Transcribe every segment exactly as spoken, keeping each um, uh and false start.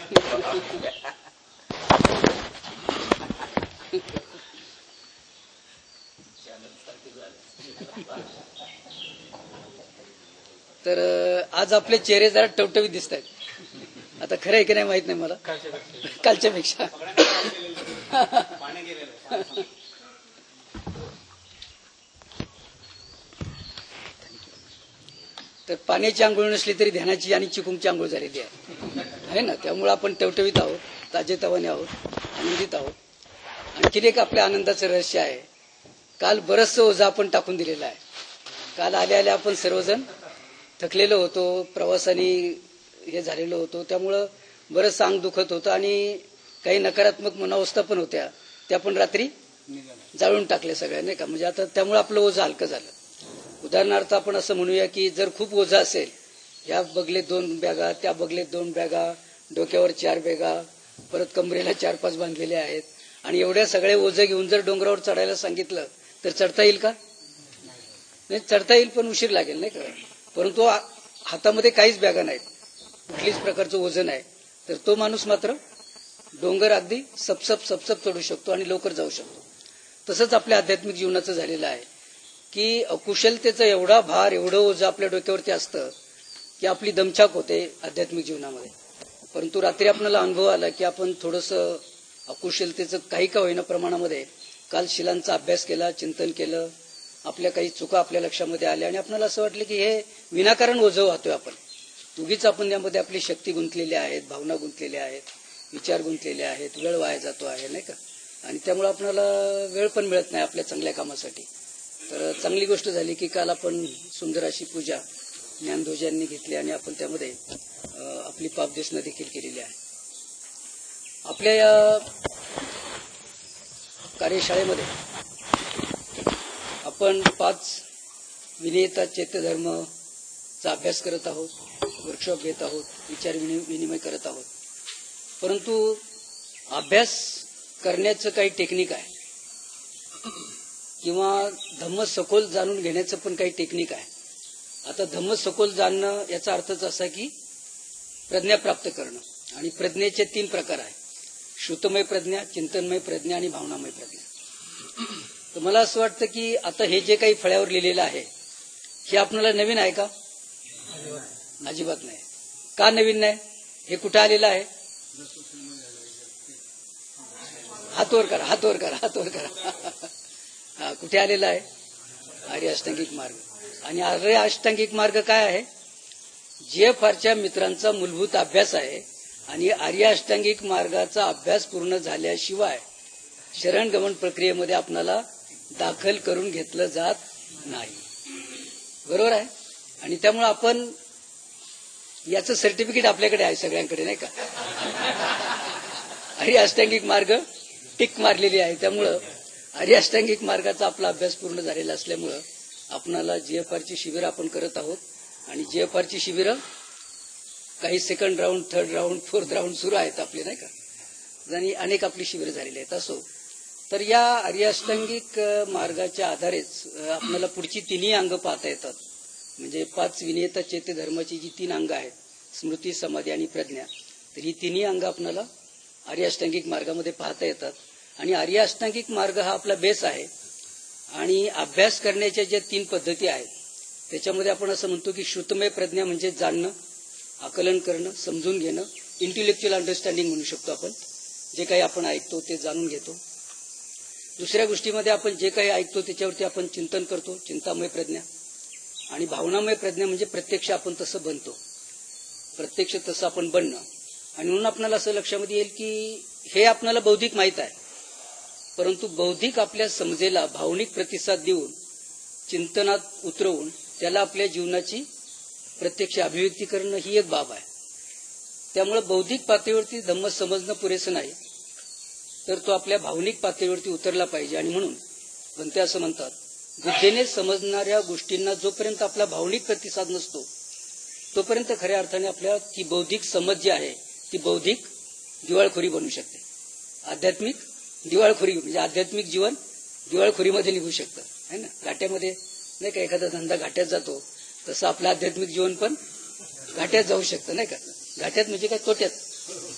तर आज आपले चेहरे जरा टवटवीत दिसत आहेत. आता खरं आहे की नाही माहित नाही मला, कालच्या पेक्षा. तर पाण्याची आंघोळ नसली तरी ध्यानाची आणि चिकुमची आंघोळ झालेली आहे ना. त्यामुळे आपण टवटवीत आहोत, ताजेतवाने आहोत, आनंदित आहोत. आणखीन एक आपल्या आनंदाचं रहस्य आहे. काल बरंचसं ओझं आपण टाकून दिलेलं आहे. काल आल्या आल्या आपण सर्वजण थकलेलो होतो, प्रवासाने हे झालेलो होतो, त्यामुळं बरंच अंग दुखत होतं आणि काही नकारात्मक मनावस्था पण होत्या, त्या पण रात्री जाळून टाकल्या सगळ्या, नाही का. म्हणजे आता त्यामुळे आपलं ओझं हलकं झालं. उदाहरणार्थ आपण असं म्हणूया की जर खूप ओझं असेल, या बगलेत दोन बॅगा, त्या बगलेत दोन बॅगा, डोक्यावर चार बॅगा, परत कमरेला चार पाच बांधलेले आहेत, आणि एवढ्या सगळे ओझं घेऊन जर डोंगरावर चढायला सांगितलं तर चढता येईल का? नाही, चढता येईल पण उशीर लागेल, नाही का. परंतु हातामध्ये काहीच बॅगा नाहीत, कुठलीच प्रकारचं ओझं नाही, तर तो माणूस मात्र डोंगर अगदी सपसप सपसप चढू शकतो आणि लवकर जाऊ शकतो. तसंच आपल्या आध्यात्मिक जीवनाचं झालेलं आहे की अकुशलतेचा एवढा भार, एवढं ओझं आपल्या डोक्यावरती असतं की आपली दमछाक होते आध्यात्मिक जीवनामध्ये. परंतु रात्री आपल्याला अनुभव आला की आपण थोडंसं अकुशलतेचं काही का होईना प्रमाणामध्ये काल शिलांचा अभ्यास केला, चिंतन केलं, आपल्या काही चुका आपल्या लक्षामध्ये आल्या आणि आपल्याला असं वाटलं की हे विनाकारण ओझं वाहतोय आपण. उगीच आपण यामध्ये आपली शक्ती गुंतलेली आहेत, भावना गुंतलेल्या आहेत, विचार गुंतलेले आहेत, वेळ वाया जातो आहे, नाही का. आणि त्यामुळे आपल्याला वेळ पण मिळत नाही आपल्या चांगल्या कामासाठी. तर चांगली गोष्ट झाली की काल आपण सुंदर अशी पूजा ज्ञानध्वजांनी घेतली आणि आपण त्यामध्ये आपली पापदेशना देखील केलेली आहे. आपल्या या कार्यशाळेमध्ये आपण पाच विनयता चैत्यधर्मचा अभ्यास करत आहोत, वर्कशॉप घेत आहोत, विचार विनिमय करत आहोत. परंतु अभ्यास करण्याचं काही टेक्निक आहे किंवा धम्म सखोल जाणून घेण्याचं पण काही टेक्निक आहे. आता धम्म सखोल जाणणं याचा अर्थच असा की प्रज्ञा प्राप्त करणं, आणि प्रज्ञेचे तीन प्रकार आहेत: श्रुतमय प्रज्ञा, चिंतनमय प्रज्ञा आणि भावनामय प्रज्ञा. तर मला असं वाटतं की आता हे जे काही फळ्यावर लिहिलेलं आहे हे आपल्याला नवीन आहे का? अजिबात नाही. का नवीन नाही? हे कुठं आलेलं आहे? हात वर करा, हात वर करा, हात वर करा. हा, कुठे आलेला आहे? आर्य अष्टांगिक मार्ग. आणि आर्य अष्टांगिक मार्ग काय आहे? जी एफ आरच्या मित्रांचा मूलभूत अभ्यास आहे. आणि आर्य अष्टांगिक मार्गाचा अभ्यास पूर्ण झाल्याशिवाय शरणगमन प्रक्रियेमध्ये आपल्याला दाखल करून घेतलं जात नाही. बरोबर आहे? आणि त्यामुळे आपण याचं सर्टिफिकेट आपल्याकडे आहे सगळ्यांकडे, नाही का. आर्य अष्टांगिक मार्ग टिक मारलेली आहे. त्यामुळं आर्य अष्टांगिक मार्गाचा आपला अभ्यास पूर्ण झालेला असल्यामुळं आपणाला जीएफआरची शिबिरं आपण करत आहोत. आणि जीएफआरची शिबिरं काही second round, third round, fourth round सुरू आहेत आपले, नाही का. आणि अनेक आपली शिबिरं झालेली आहेत. असो, तर या आर्य अष्टांगिक मार्गाच्या आधारेच आपल्याला पुढची तिन्ही अंग पाहता येतात. म्हणजे पाच विनयता चैत्य धर्माची जी तीन अंग आहेत, स्मृती, समाधी आणि प्रज्ञा, तर ही तिन्ही अंग आपल्याला आर्य अष्टांगिक मार्गामध्ये पाहता येतात. आणि आर्य अष्टांगिक मार्ग हा आपला बेस आहे. आणि अभ्यास करण्याच्या ज्या तीन पद्धती आहेत त्याच्यामध्ये आपण असं म्हणतो की श्रुतमय प्रज्ञा म्हणजे जाणणं, आकलन करणं, समजून घेणं, इंटेलेक्च्युअल अंडरस्टँडिंग म्हणू शकतो आपण. जे काही आपण ऐकतो ते जाणून घेतो. दुसऱ्या गोष्टीमध्ये आपण जे काही ऐकतो त्याच्यावरती आपण चिंतन करतो, चिंतामय प्रज्ञा. आणि भावनामय प्रज्ञा म्हणजे प्रत्यक्ष आपण तसं बनतो, प्रत्यक्ष तसं आपण बनणं. आणि म्हणून आपल्याला असं लक्षामध्ये येईल की हे आपल्याला बौद्धिक माहीत आहे, परंतु बौद्धिक आपल्या समजेला भावनिक प्रतिसाद देऊन, चिंतनात उतरवून त्याला आपल्या जीवनाची प्रत्यक्ष अभिव्यक्ती करणं ही एक बाब आहे. त्यामुळे बौद्धिक पातळीवरती धम्म समजणं पुरेसं नाही, तर तो आपल्या भावनिक पातळीवरती उतरला पाहिजे. आणि म्हणून बनते असं म्हणतात, बुद्धीने समजणाऱ्या गोष्टींना जोपर्यंत आपला भावनिक प्रतिसाद नसतो तोपर्यंत खऱ्या अर्थाने आपल्या ती बौद्धिक समज जी आहे ती बौद्धिक दिवाळखोरी बनू शकते. आध्यात्मिक दिवाळखोरी म्हणजे आध्यात्मिक जीवन दिवाळखोरीमध्ये निघू शकतं, है ना. घाट्यामध्ये नाही का, एखादा धंदा घाट्यात जातो तसं आपलं आध्यात्मिक जीवन पण घाट्यात जाऊ शकतं, नाही का. घाट्यात म्हणजे काय, तोट्यात.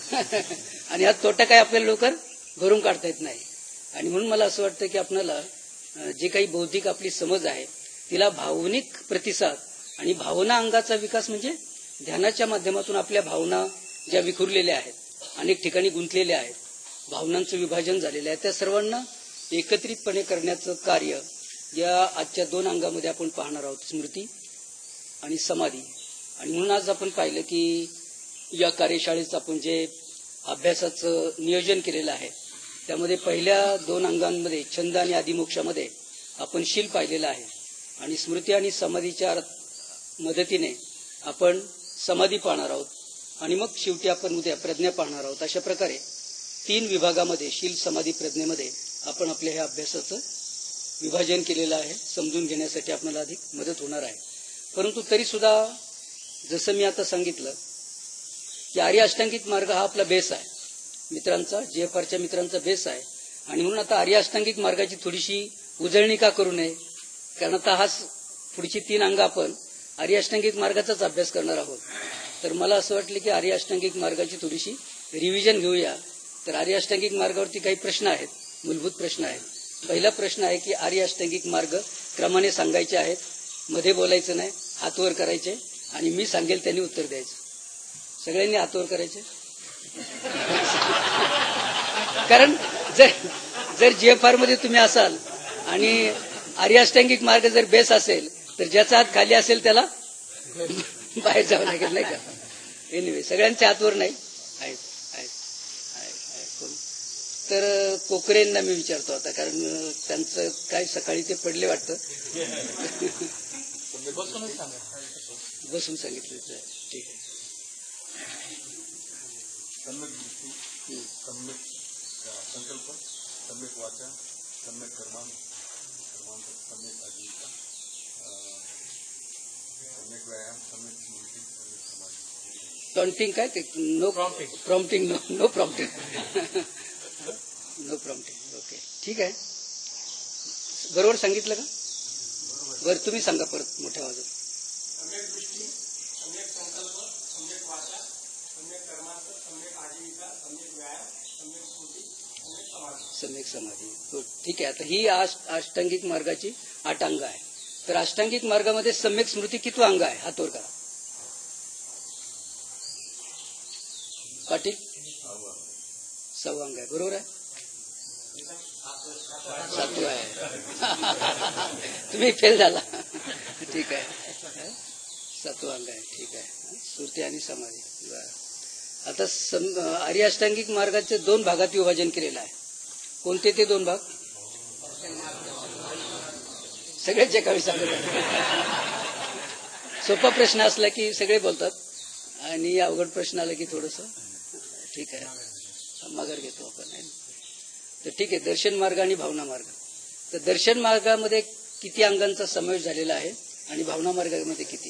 आणि हा तोटा काय आपल्याला लवकर भरून काढता येत नाही. आणि म्हणून मला असं वाटतं की आपल्याला जे काही बौद्धिक आपली समज आहे तिला भावनिक प्रतिसाद आणि भावना अंगाचा विकास म्हणजे ध्यानाच्या माध्यमातून आपल्या भावना ज्या विखुरलेल्या आहेत, अनेक ठिकाणी गुंतलेल्या आहेत, भावनांचं विभाजन झालेलं आहे, त्या सर्वांना एकत्रितपणे करण्याचं कार्य या आजच्या दोन अंगामध्ये आपण पाहणार आहोत, स्मृती आणि समाधी. आणि म्हणून आज आपण पाहिलं की या कार्यशाळेचं आपण जे अभ्यासाचं नियोजन केलेलं आहे त्यामध्ये पहिल्या दोन अंगांमध्ये छंद आणि आदिमोक्षामध्ये आपण शील पाहिलेलं आहे आणि स्मृती आणि समाधीच्या मदतीने आपण समाधी पाहणार आहोत आणि मग शेवटी आपण उद्या प्रज्ञा पाहणार आहोत. अशा प्रकारे तीन विभागामध्ये शील समाधी प्रज्ञेमध्ये आपण आपल्या ह्या अभ्यासाचं विभाजन केलेलं आहे. समजून घेण्यासाठी आपल्याला अधिक मदत होणार आहे. परंतु तरी सुद्धा जसं मी आता सांगितलं की आर्य अष्टांगिक मार्ग हा आपला बेस आहे, मित्रांचा जे एफ आरच्या मित्रांचा बेस आहे. आणि म्हणून आता आर्य अष्टांगिक मार्गाची थोडीशी उजळणी का करू नये, कारण आता हाच पुढची तीन अंग आपण आर्य अष्टांगिक मार्गाचाच अभ्यास करणार आहोत. तर मला असं वाटलं की आर्य अष्टांगिक मार्गाची थोडीशी रिव्हिजन घेऊया. तर आर्य अष्टांगिक मार्गावरती काही प्रश्न आहेत, मूलभूत प्रश्न आहेत. पहिला प्रश्न आहे की आर्य अष्टांगिक मार्ग क्रमाने सांगायचे आहेत, मध्ये बोलायचं नाही, हात वर करायचे आणि मी सांगेल त्यांनी उत्तर द्यायचं. सगळ्यांनी हात वर करायचे. कारण जर जर जी एफ आर मध्ये तुम्ही असाल आणि आर्य अष्टांगिक मार्ग जर बेस असेल तर ज्याचा हात खाली असेल त्याला बाहेर जावं लागेल, नाही का? एनिवे सगळ्यांच्या हातवर नाही आहेत आहेत आहेत कोण तर कोकरेंना मी विचारतो आता, कारण त्यांचं काय सकाळी ते पडले वाटतं. बसून सांगितलं. ठीक आहे. सम्यक दृष्टी, सम्यक संकल्प, सम्यक वाचा, सम्यक कर्मांत, कर्मांत सम्यक आजीविका, सम्यक व्यायाम, सम्यक स्मृती, सम्यक समाधी. प्रॉम्प्टिंग काय ते? No prompting. Prompting no no prompting no prompting. Okay, ठीक आहे. बरोबर सांगितलं का? बरं, तुम्ही सांगा परत मोठ्या आवाजात. सम्यक दृष्टी, सम्यक संकल्प, सम्यक वाचा, सम्यक कर्मांत, सम्यक आजीविका, सम्यक व्यायाम, सम्यक स्मृती, सम्यक समाधी. सम्यक समाधी. गुड, ठीक आहे. आता ही अष्टांगिक मार्गाची आठ अंग आहे. तर अष्टांगिक मार्गामध्ये सम्यक स्मृती कितवा अंग आहे? हातवर करा. पाटील सहावा अंग आहे. बरोबर आहे. सातवा आहे. तुम्ही फेल झाला. ठीक आहे, सातवा अंग आहे. ठीक आहे. स्मृती आणि समाधी. बरं, आता आर्य अष्टांगिक मार्गाचे दोन भागात विभाजन केलेलं आहे. कोणते ते दोन भाग? सगळेच एका वेळी सांगत आहे. सोपा प्रश्न असला की सगळे बोलतात आणि अवघड प्रश्न आला की थोडस ठीक आहे माघार घेतो आपण. तर ठीक आहे, दर्शन मार्ग आणि भावना मार्ग. तर दर्शन मार्गामध्ये किती अंगांचा समावेश झालेला आहे आणि भावना मार्गामध्ये किती?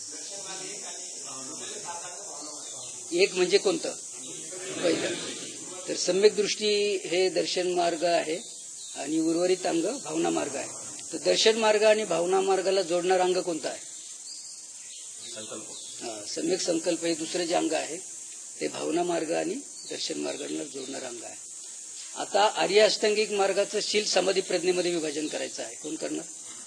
एक म्हणजे कोणतं? पहिलं. तर सम्यक दृष्टी हे दर्शन मार्ग आहे आणि उर्वरित अंग भावना मार्ग आहे. तर दर्शन मार्ग आणि भावना मार्गाला जोडणारा अंग कोणता आहे? संकल्प. सम्यक संकल्प हे दुसरे जे अंग आहे ते भावना मार्ग आणि दर्शन मार्गाला जोडणारा अंग आहे. आता आर्य अष्टांगिक मार्गाचं शील समाधी प्रज्ञेमध्ये विभाजन करायचं आहे. कोण करणार?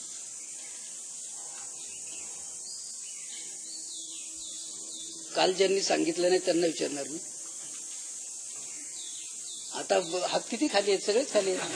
काल ज्यांनी सांगितलं नाही त्यांना विचारणार मी. आता हात किती खाली आहेत? सगळेच खाली आहेत.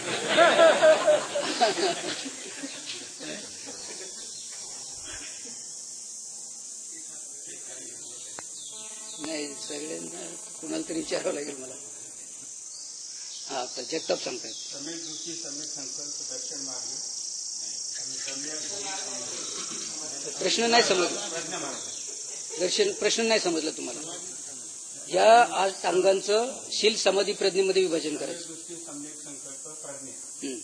नाही, सगळ्यांना कुणाला तरी विचारावं लागेल मला. हा, आता जगताप सांगतायत. सम्यक दृष्टी, सम्यक संकल्प, दर्शन मार्ग आणि सम्यक. प्रश्न नाही समजला. दर्शन प्रश्न नाही समजला तुम्हाला. या आठ अंगांचं शील समाधी प्रज्ञेमध्ये विभाजन करायचं. दृष्टी, सम्यक संकल्प, प्रज्ञा आणि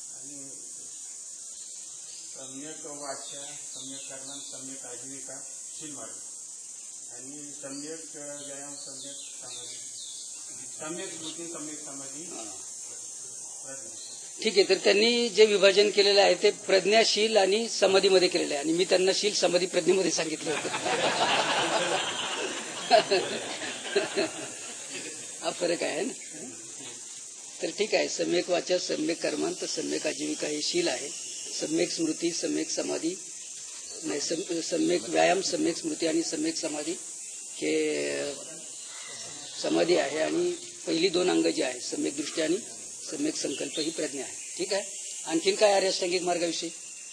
सम्यक वाचा, सम्यक कर्म, सम्यक आजीविका, शील मार्ग आणि सम्यक व्यायाम, सम्यक समाधी, सम्यक स्मृती, सम्यक समाधी, प्रज्ञा. ठीक आहे. तर त्यांनी जे विभाजन केलेलं आहे ते प्रज्ञाशील आणि समाधीमध्ये केलेलं आहे आणि मी त्यांना शील समाधी प्रज्ञेमध्ये सांगितलं होतं. फरक आहे ना. तर ठीक आहे, सम्यक वाचा, सम्यक कर्मांत, सम्यक आजीविका हे शील आहे. सम्यक स्मृती, सम्यक समाधी नाही, सम्यक व्यायाम, सम्यक स्मृती आणि सम्यक समाधी हे समाधी आहे. आणि पहिली दोन अंग जी आहे, सम्यक दृष्टी आणि सम्यक संकल्प ही प्रज्ञा आहे. ठीक आहे. आणखीन काय आहे अष्टांगिक मार्गाविषयी?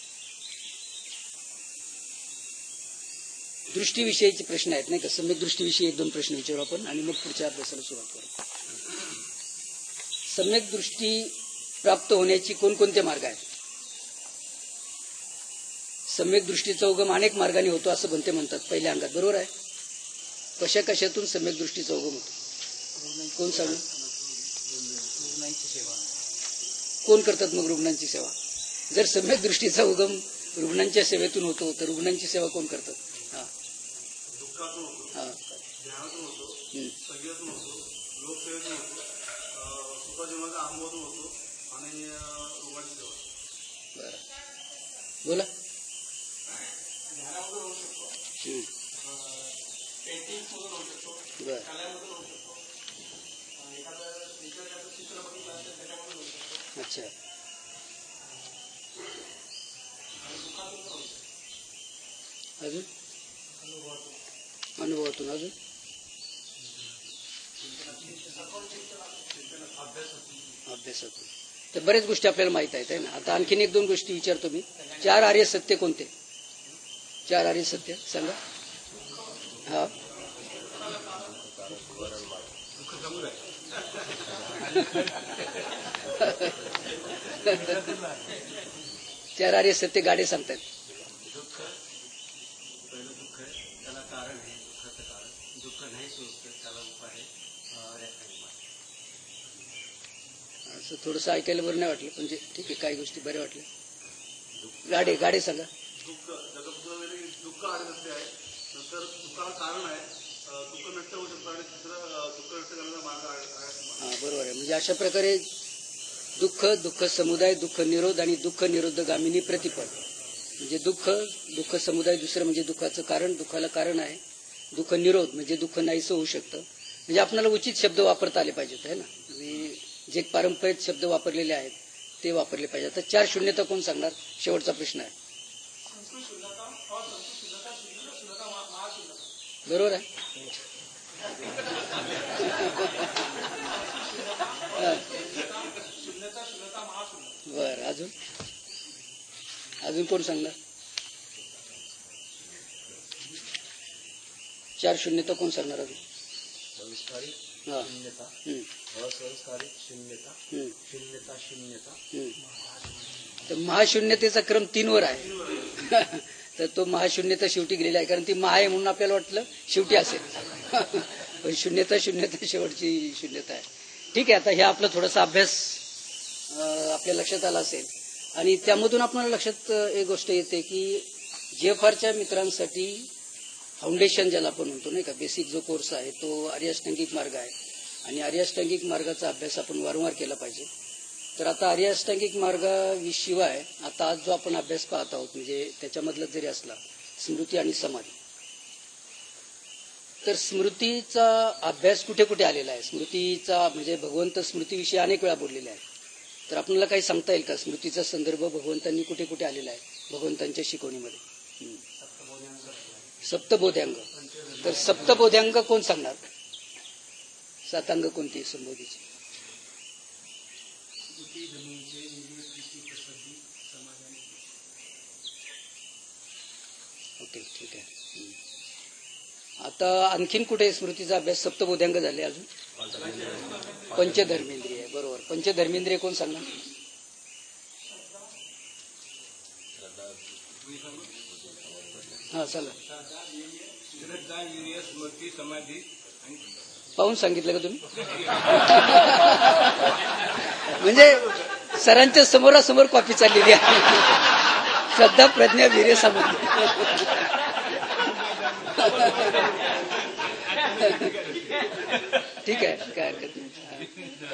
दृष्टीविषयीचे प्रश्न आहेत नाही का? सम्यक दृष्टीविषयी एक दोन प्रश्न विचारू आपण आणि मग पुढच्या अभ्यासाला सुरुवात करू. सम्यक दृष्टी प्राप्त होण्याची कोणकोणते मार्ग आहेत? सम्यक दृष्टीचा उगम अनेक मार्गाने होतो असं बनते म्हणतात पहिल्या अंगात. बरोबर आहे? कशा कशातून सम्यक दृष्टीचा उगम होतो? कोण सांगू? कोण करतात मग रुग्णांची सेवा? जर सम्यक दृष्टीचा उगम रुग्णांच्या सेवेतून होतो तर रुग्णांची सेवा कोण करतात? हा दुःखातून होतो, हा ध्यानातून होतो, हम्म. संगीतातून होतो, लोकसेवेतून होतो, सुखजीवनाच्या अनुभवातून होतो आणि रुग्णाची सेवा. बरं, बोला. ध्यानामधून होऊ शकतो, हम्म. पेंटिंग मधून होऊ शकतो, बरं, कलामधून होऊ शकतो, एखादं निसर्गाचं चित्र बघितलं असेल त्याच्यामधून होऊ शकतो, अच्छा. आणि दुःखातून पण होऊ शकतो. अजून अनुभवातून. अजून अभ्यासातून. तर बऱ्याच गोष्टी आपल्याला माहित आहेत है ना. आता आणखीन एक दोन गोष्टी विचारतो मी. चार आर्य सत्य कोणते? चार आर्य सत्य सांगा. हा चार आर्य सत्य गाडे सांगतात. दुःख पहिलं दुःख आहे, त्याला कारण आहे, दुःखाचं कारण. दुःख नाही सोडतं त्याला उपाय आहे असं थोडंसं ऐकायला बरं नाही वाटलं, म्हणजे ठीक आहे, काही गोष्टी बऱ्या वाटल्या. गाडे गाडे सांगा. दुःख जगत दुःख आणि नसते आहे, नंतर दुःखाला कारण आहे, दुःख नष्ट होऊ शकतं आणि दुसरं दुःख नष्ट करण्याचा मार्ग आहे. हा बरोबर आहे. म्हणजे अशा प्रकारे दुःख, दुःख समुदाय, दुःख निरोध आणि दुःख निरोधगामिनी प्रतिपद. म्हणजे दुःख, दुःख समुदाय दुसरं म्हणजे दुःखाचं कारण, दुःखाला कारण आहे. दुःख निरोध म्हणजे दुःख नाहीसं होऊ शकतं. म्हणजे आपल्याला उचित शब्द वापरता आले पाहिजेत है ना. म्हणजे जे पारंपरिक शब्द वापरलेले आहेत ते वापरले पाहिजे. आता चार शून्यता कोण सांगणार? शेवटचा प्रश्न आहे. संस्कृत शुद्धता, असंस्कृत शुद्धता, शुद्ध शुद्धता, महाशुद्धता. बरोबर आहे. शुद्धता, शुद्धता, महाशुद्धता. बरं, अजून अजून कोण सांगणार? चार शून्यता कोण सांगणार अजून? संस्कारिक हा. शून्यता, हम्म, असंस्कारिक शून्यता, हम्म, शून्यता शून्यता, हम्म. तर महाशून्यतेचा क्रम तीनवर आहे. तर तो महाशून्यता शेवटी गेलेला आहे, कारण ती महा आहे म्हणून आपल्याला वाटलं शेवटी असेल. पण शून्यता शून्यता शेवटची शून्यता आहे. ठीक आहे. आता हे आपला थोडासा अभ्यास आपल्या लक्षात आला असेल आणि त्यामधून आपल्याला लक्षात एक गोष्ट येते की जेएफआरच्या मित्रांसाठी फाउंडेशन ज्याला आपण म्हणतो नाही का, बेसिक जो कोर्स आहे तो आर्य अष्टांगिक मार्ग आहे आणि आर्य अष्टांगिक मार्गाचा अभ्यास आपण वारंवार केला पाहिजे. तर आता आर्य अष्टांगिक मार्गाशिवाय आता आज जो आपण अभ्यास पाहत आहोत म्हणजे त्याच्यामधला जरी असला स्मृती आणि समाधी, तर स्मृतीचा अभ्यास कुठे कुठे आलेला आहे? स्मृतीचा म्हणजे भगवंत स्मृतीविषयी अनेक वेळा बोललेले आहे. तर आपल्याला काही सांगता येईल का स्मृतीचा संदर्भ भगवंतांनी कुठे कुठे आलेला आहे भगवंतांच्या शिकवणीमध्ये? सप्तबोध्यांग. तर सप्तबोध्यांग कोण सांगणार? सातांग कोणती संबोधीची? ओके, ठीक आहे. आता आणखीन कुठे स्मृतीचा अभ्यास? सप्तबोध्यांग झाले. अजून पंचधर्मेंद्रिय. बरोबर. पंचधर्मेंद्रिय कोण सांगणार? हा चला. श्रद्धा, वीर्य, स्मृती, समाधी आणि पाहून सांगितलं का तुम्ही? म्हणजे सरांच्या समोरासमोर कॉपी चाललेली आहे. श्रद्धा, प्रज्ञा, वीर्य, समाधी. ठीक आहे, काय हरकत नाही.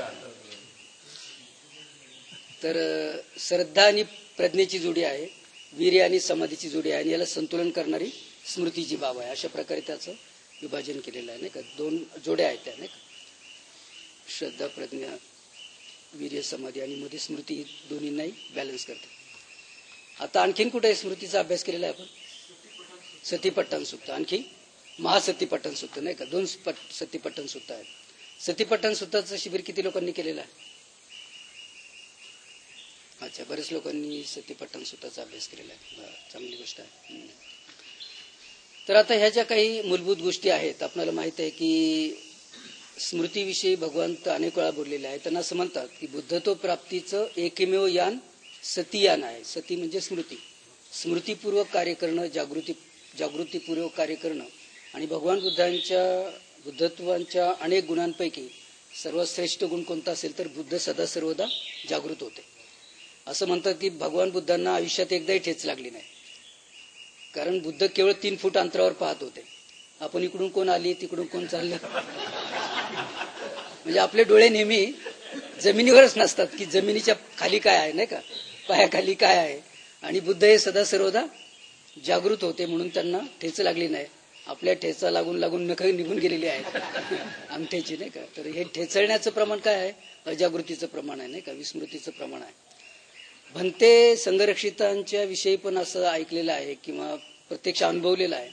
तर श्रद्धा आणि प्रज्ञेची जोडी आहे, वीर्य आणि समाधीची जोडी आहे आणि याला संतुलन करणारी स्मृतीची बाब आहे. अशा प्रकारे त्याचं विभाजन केलेलं आहे नाही का. दोन जोड्या आहेत त्या नाही का. श्रद्धा, प्रज्ञा, वीर्य, समाधी आणि मध्ये स्मृती ही दोन्हींनाही बॅलन्स करते. आता आणखीन कुठे स्मृतीचा अभ्यास केलेला आहे आपण? सतीपट्टण सुक्त, आणखी महासतीपट्टण सुक्त, नाही का? दोन सतीपट्टण सुक्त आहेत. सतीपट्टण सुक्ताचं शिबिर किती लोकांनी केलेलं आहे? अच्छा, बरेच लोकांनी सतीपट्टण सुक्ताचा अभ्यास केलेला आहे. चांगली गोष्ट आहे. तर आता ह्या ज्या काही मूलभूत गोष्टी आहेत, आपल्याला माहित आहे की स्मृतीविषयी भगवंत अनेक वेळा बोललेले आहे. त्यांना असं म्हणतात की बुद्धत्व प्राप्तीचं एकमेव यान सतीयान आहे. सती म्हणजे स्मृती. स्मृतीपूर्वक कार्य करणं, जागृती जागृतीपूर्वक कार्य करणं आणि भगवान बुद्धांच्या बुद्धत्वांच्या अनेक गुणांपैकी सर्वात श्रेष्ठ गुण कोणता असेल तर बुद्ध सदा सर्वदा जागृत होते. असं म्हणतात की भगवान बुद्धांना आयुष्यात एकदाही ठेच लागली नाही, कारण बुद्ध केवळ तीन फूट अंतरावर पाहत होते. आपण इकडून कोण आली, तिकडून कोण चाललं, म्हणजे आपले डोळे नेहमी जमिनीवरच नसतात की जमिनीच्या खाली काय आहे, नाही का, पायाखाली काय आहे. आणि बुद्ध हे सदा सर्वदा जागृत होते, म्हणून त्यांना ठेच लागली नाही. आपल्या ठेचा लागून लागून नख निघून गेलेली आहेत अंगठ्याची, नाही का. तर हे ठेचळण्याचं प्रमाण काय आहे? अजागृतीचं प्रमाण आहे, नाही का, विस्मृतीचं प्रमाण आहे. भंते संघरक्षितांच्या विषयी पण असं ऐकलेलं आहे किंवा प्रत्यक्ष अनुभवलेलं आहे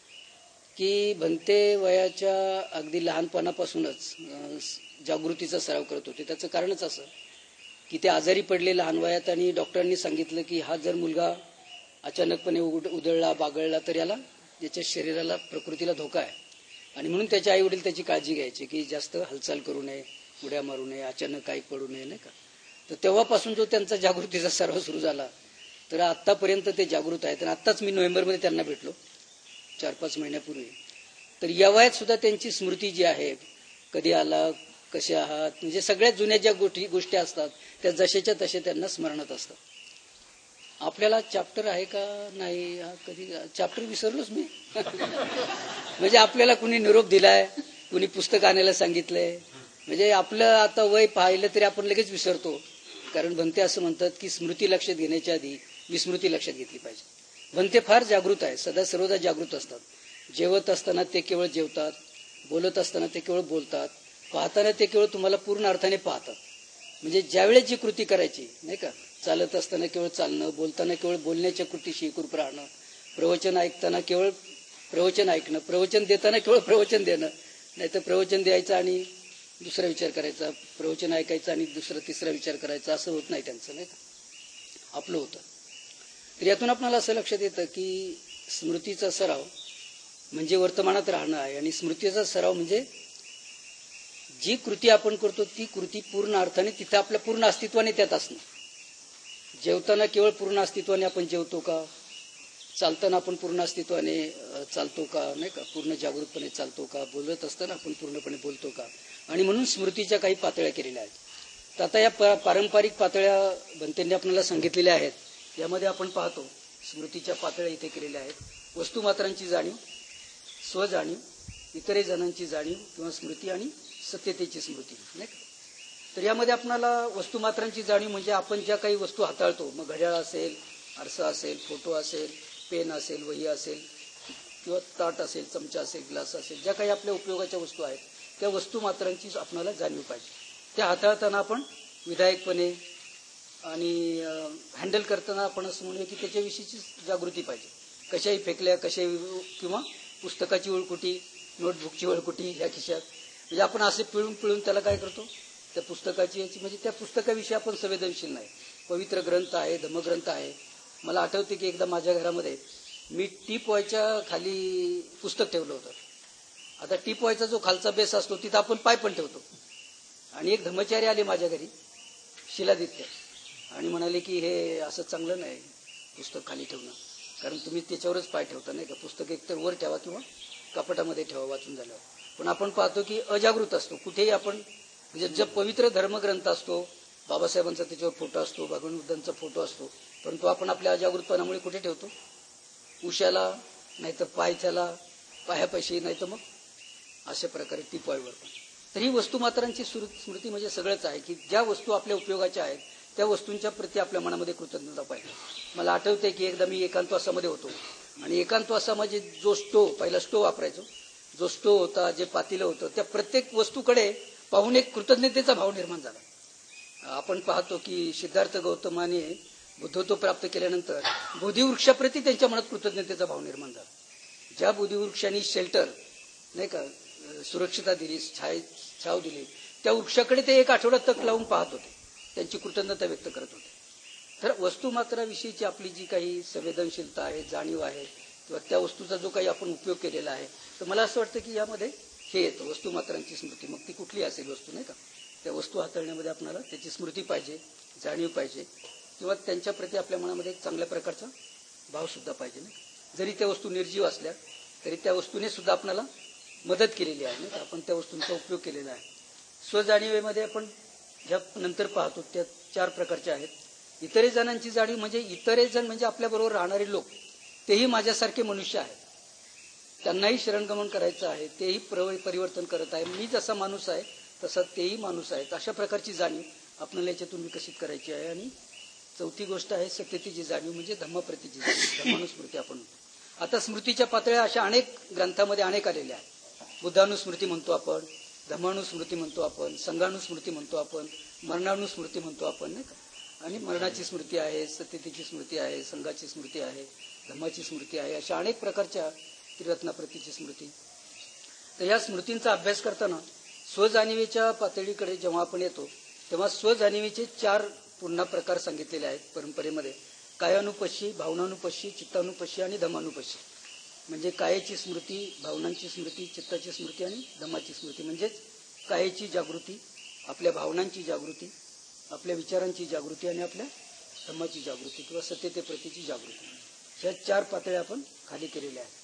की भंते वयाच्या अगदी लहानपणापासूनच जागृतीचा सराव करत होते. त्याचं कारणच असं की ते आजारी पडले लहान वयात आणि डॉक्टरांनी सांगितलं की हा जर मुलगा अचानकपणे उधळला बागळला तर याला त्याच्या शरीराला प्रकृतीला धोका आहे. आणि म्हणून त्याचे आई वडील त्याची काळजी घ्यायचे की जास्त हालचाल करू नये, उड्या मारू नये, अचानक काही पडू नये, नाही का. तर तेव्हापासून जो त्यांचा जागृतीचा सराव सुरू झाला तर आतापर्यंत ते जागृत आहेत. आणि आत्ताच मी नोव्हेंबरमध्ये त्यांना भेटलो चार पाच महिन्यापूर्वी. तर या वयात सुद्धा त्यांची स्मृती जी आहे, कधी आला, कसे आहात, म्हणजे सगळ्यात जुन्या ज्या गोष्टी गोष्टी असतात त्या जशाच्या तशा त्यांना स्मरणात असतात. आपल्याला चॅप्टर आहे का नाही, कधी चॅप्टर विसरलोच मी म्हणजे आपल्याला कुणी निरोप दिलाय, कुणी पुस्तक आणायला सांगितलंय, म्हणजे आपलं आता वय पाहिलं तरी आपण लगेच विसरतो. कारण भंते असं म्हणतात की स्मृती लक्षात घेण्याच्या आधी विस्मृती लक्षात घेतली पाहिजे. भंते फार जागृत आहे, सदा सर्वदा जागृत असतात. जेवत असताना ते केवळ जेवतात, बोलत असताना ते केवळ बोलतात, पाहताना ते केवळ तुम्हाला पूर्ण अर्थाने पाहतात. म्हणजे ज्यावेळेस जी कृती करायची, नाही का, चालत असताना केवळ चालणं, बोलताना केवळ बोलण्याच्या कृतीशी एकरूप राहणं, प्रवचन ऐकताना केवळ प्रवचन ऐकणं, प्रवचन देताना केवळ प्रवचन देणं, नाही तर प्रवचन द्यायचं आणि दुसरा विचार करायचा, प्रवचन ऐकायचं आणि दुसरा तिसरा विचार करायचा, असं होत नाही त्यांचं, नाही का, आपलं होतं. तर यातून आपल्याला असं लक्षात येतं की स्मृतीचा सराव म्हणजे वर्तमानात राहणं आहे. आणि स्मृतीचा सराव म्हणजे जी कृती आपण करतो ती कृती पूर्ण अर्थाने तिथं आपल्या पूर्ण अस्तित्वाने त्यात असणं. जेवताना केवळ पूर्ण अस्तित्वाने आपण जेवतो का, चालताना आपण पूर्ण अस्तित्वाने चालतो का, नाही का, पूर्ण जागृतपणे चालतो का, बोलत असताना आपण पूर्णपणे बोलतो का. आणि म्हणून स्मृतीच्या काही पातळ्या केलेल्या आहेत. तर आता या पारंपरिक पातळ्या भंतेंनी आपल्याला सांगितलेल्या आहेत. यामध्ये आपण पाहतो स्मृतीच्या पातळ्या इथे केलेल्या आहेत. वस्तुमात्रांची जाणीव, स्वजाणीव, इतरही जणांची जाणीव किंवा स्मृती आणि सत्यतेची स्मृती, नाही का. तर यामध्ये आपल्याला वस्तुमात्रांची जाणीव म्हणजे आपण ज्या काही वस्तू हाताळतो, मग घड्याळ असेल, आरसा असेल, फोटो असेल, पेन असेल, वही असेल किंवा ताट असेल, चमचा असेल, ग्लास असेल, ज्या काही आपल्या उपयोगाच्या वस्तू आहेत त्या वस्तुमात्रांची आपल्याला जाणीव पाहिजे. त्या हाताळताना आपण विधायकपणे आणि हँडल करताना आपण असं म्हणूया की त्याच्याविषयीची जागृती पाहिजे. कशाही फेकल्या, कशाही, किंवा पुस्तकाची वळकुटी, नोटबुकची वळकुटी ह्या खिशात, म्हणजे आपण असे पिळून पिळून त्याला काय करतो, त्या पुस्तकाची याची, म्हणजे त्या पुस्तकाविषयी आपण संवेदनशील नाही. पवित्र ग्रंथ आहे, धम्मग्रंथ आहे. मला आठवते की एकदा माझ्या घरामध्ये मी टीप व्हायच्या खाली पुस्तक ठेवलं होतं. आता टीप व्हायचा जो खालचा बेस असतो तिथं आपण पाय पण ठेवतो. आणि एक धर्मचारी आले माझ्या घरी, शिलादित्य, आणि म्हणाले की हे असं चांगलं नाही पुस्तक खाली ठेवणं, कारण तुम्ही त्याच्यावरच पाय ठेवता, नाही का. पुस्तक एकतर वर ठेवा किंवा कपाटामध्ये ठेवा वाचून झाल्यावर. पण आपण पाहतो की अजागृत असतो कुठेही आपण, म्हणजे जर पवित्र धर्मग्रंथ असतो, बाबासाहेबांचा त्याच्यावर फोटो असतो, भगवान बुद्धांचा फोटो असतो, परंतु आपण आपल्या अजागृतपणामुळे कुठे ठेवतो, उशाला, नाहीतर पायथ्याला, पायापाशी, नाही तर मग अशा प्रकारे टिपवाळीवर पण. तर ही वस्तुमात्रांची स्मृती म्हणजे सगळंच आहे की ज्या वस्तू आपल्या उपयोगाच्या आहेत त्या वस्तूंच्या प्रती आपल्या मनामध्ये कृतज्ञता पाहिजे. मला आठवते की एकदा मी एकांतवासामध्ये होतो आणि एकांतवासामध्ये जो स्टोव, पहिला स्टोव वापरायचो, जो स्टोव होता, जे पातेलं होतं, त्या प्रत्येक वस्तूकडे पाहून एक कृतज्ञतेचा भाव निर्माण झाला. आपण पाहतो की सिद्धार्थ गौतमाने बुद्धत्व प्राप्त केल्यानंतर बोधिवृक्षाप्रती त्यांच्या मनात कृतज्ञतेचा भाव निर्माण झाला. ज्या बोधिवृक्षांनी शेल्टर नाही का सुरक्षितता दिली, छाय छाव दिली, त्या वृक्षाकडे ते एक आठवडा तक लावून पाहत होते, त्यांची कृतज्ञता व्यक्त करत होते. तर वस्तुमात्राविषयीची आपली जी काही संवेदनशीलता आहे, जाणीव आहे, किंवा त्या वस्तूचा जो काही आपण उपयोग केलेला आहे, तर मला असं वाटतं की यामध्ये हे येतं वस्तुमात्रांची स्मृती. मग ती कुठली असेल वस्तू नाही का, त्या वस्तू हाताळण्यामध्ये आपल्याला त्याची स्मृती पाहिजे, जाणीव पाहिजे, किंवा त्यांच्याप्रती आपल्या मनामध्ये एक चांगल्या प्रकारचा भाव सुद्धा पाहिजे. नाही जरी त्या वस्तू निर्जीव असल्या तरी त्या वस्तूने सुद्धा आपल्याला मदत केलेली आहे, नाही आपण त्या वस्तूंचा उपयोग केलेला आहे. स्वजाणीवेमध्ये आपण ज्या नंतर पाहतो त्या चार प्रकारच्या आहेत. इतरे जणांची जाणीव म्हणजे इतरे जण म्हणजे आपल्याबरोबर राहणारे लोक, तेही माझ्यासारखे मनुष्य आहेत, त्यांनाही शरणगमन करायचं आहे, तेही परिवर्तन करत आहे, मी जसा माणूस आहे तसा तेही माणूस आहेत, अशा प्रकारची जाणीव आपल्याला याच्यातून विकसित करायची आहे. आणि चौथी गोष्ट आहे सत्यतेची जाणीव म्हणजे धम्मप्रतीची जाणीव, धम्मानुस्मृती आपण. आता स्मृतीच्या पातळ्या अशा अनेक ग्रंथामध्ये अनेक आलेल्या आहेत. बुद्धानुस्मृती म्हणतो आपण, धम्मानुस्मृती म्हणतो आपण, संघानुस्मृती म्हणतो आपण, मरणानुस्मृती म्हणतो आपण नाही का. आणि मरणाची स्मृती आहे, सत्यतेची स्मृती आहे, संघाची स्मृती आहे, धम्माची स्मृती आहे, अशा अनेक प्रकारच्या त्रिरत्नाप्रतीची स्मृती. तर या स्मृतींचा अभ्यास करताना स्वजाणीवेच्या पातळीकडे जेव्हा आपण येतो तेव्हा स्वजाणीवेचे चार पुन्हा प्रकार सांगितलेले आहेत परंपरेमध्ये. कायानुपशी, भावनानुपशी, चित्तानुपशी आणि धम्मानुपशी. म्हणजे कायाची स्मृती, भावनांची स्मृती, चित्ताची स्मृती आणि धम्माची स्मृती. म्हणजेच कायाची जागृती, आपल्या भावनांची जागृती, आपल्या विचारांची जागृती आणि आपल्या धम्माची जागृती किंवा सत्यतेप्रतीची जागृती. ह्या चार पातळ्या आपण खाली केलेल्या आहेत.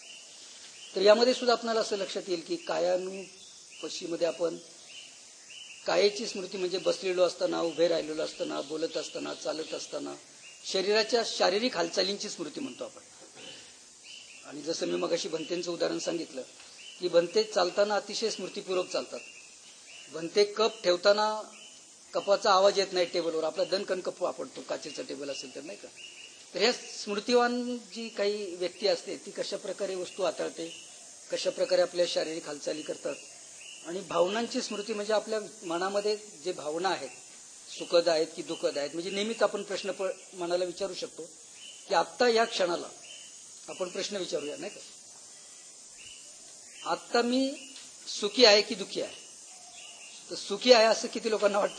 तर यामध्ये सुद्धा आपल्याला असं लक्षात येईल की कायानुपशीमध्ये आपण कायाची स्मृती म्हणजे बसलेलो असताना, उभे राहिलेलो असताना, बोलत असताना, चालत असताना शरीराच्या शारीरिक हालचालींची स्मृती म्हणतो आपण. आणि जसं मी मगाशी भंतेंचं उदाहरण सांगितलं की भंते चालताना अतिशय स्मृतीपूर्वक चालतात. भंते कप ठेवताना कपाचा आवाज येत नाही टेबलवर, आपला दणकन कप वापरतो काचेचा टेबल असेल तर नाही का. तर ह्या स्मृतिवान जी काही व्यक्ती असते ती कशा प्रकारे वस्तू हाताळते, कशा प्रकारे आपल्या शारीरिक हालचाली करतात. आणि भावनांची स्मृती म्हणजे आपल्या मनामध्ये जे भावना आहेत, सुखद आहेत की दुःखद आहेत, म्हणजे नेहमीच आपण प्रश्न मनाला विचारू शकतो की आत्ता या क्षणाला आपण प्रश्न विचारूया नाही का, आत्ता मी सुखी आहे की दुःखी आहे. तर सुखी आहे असं किती लोकांना वाटतं.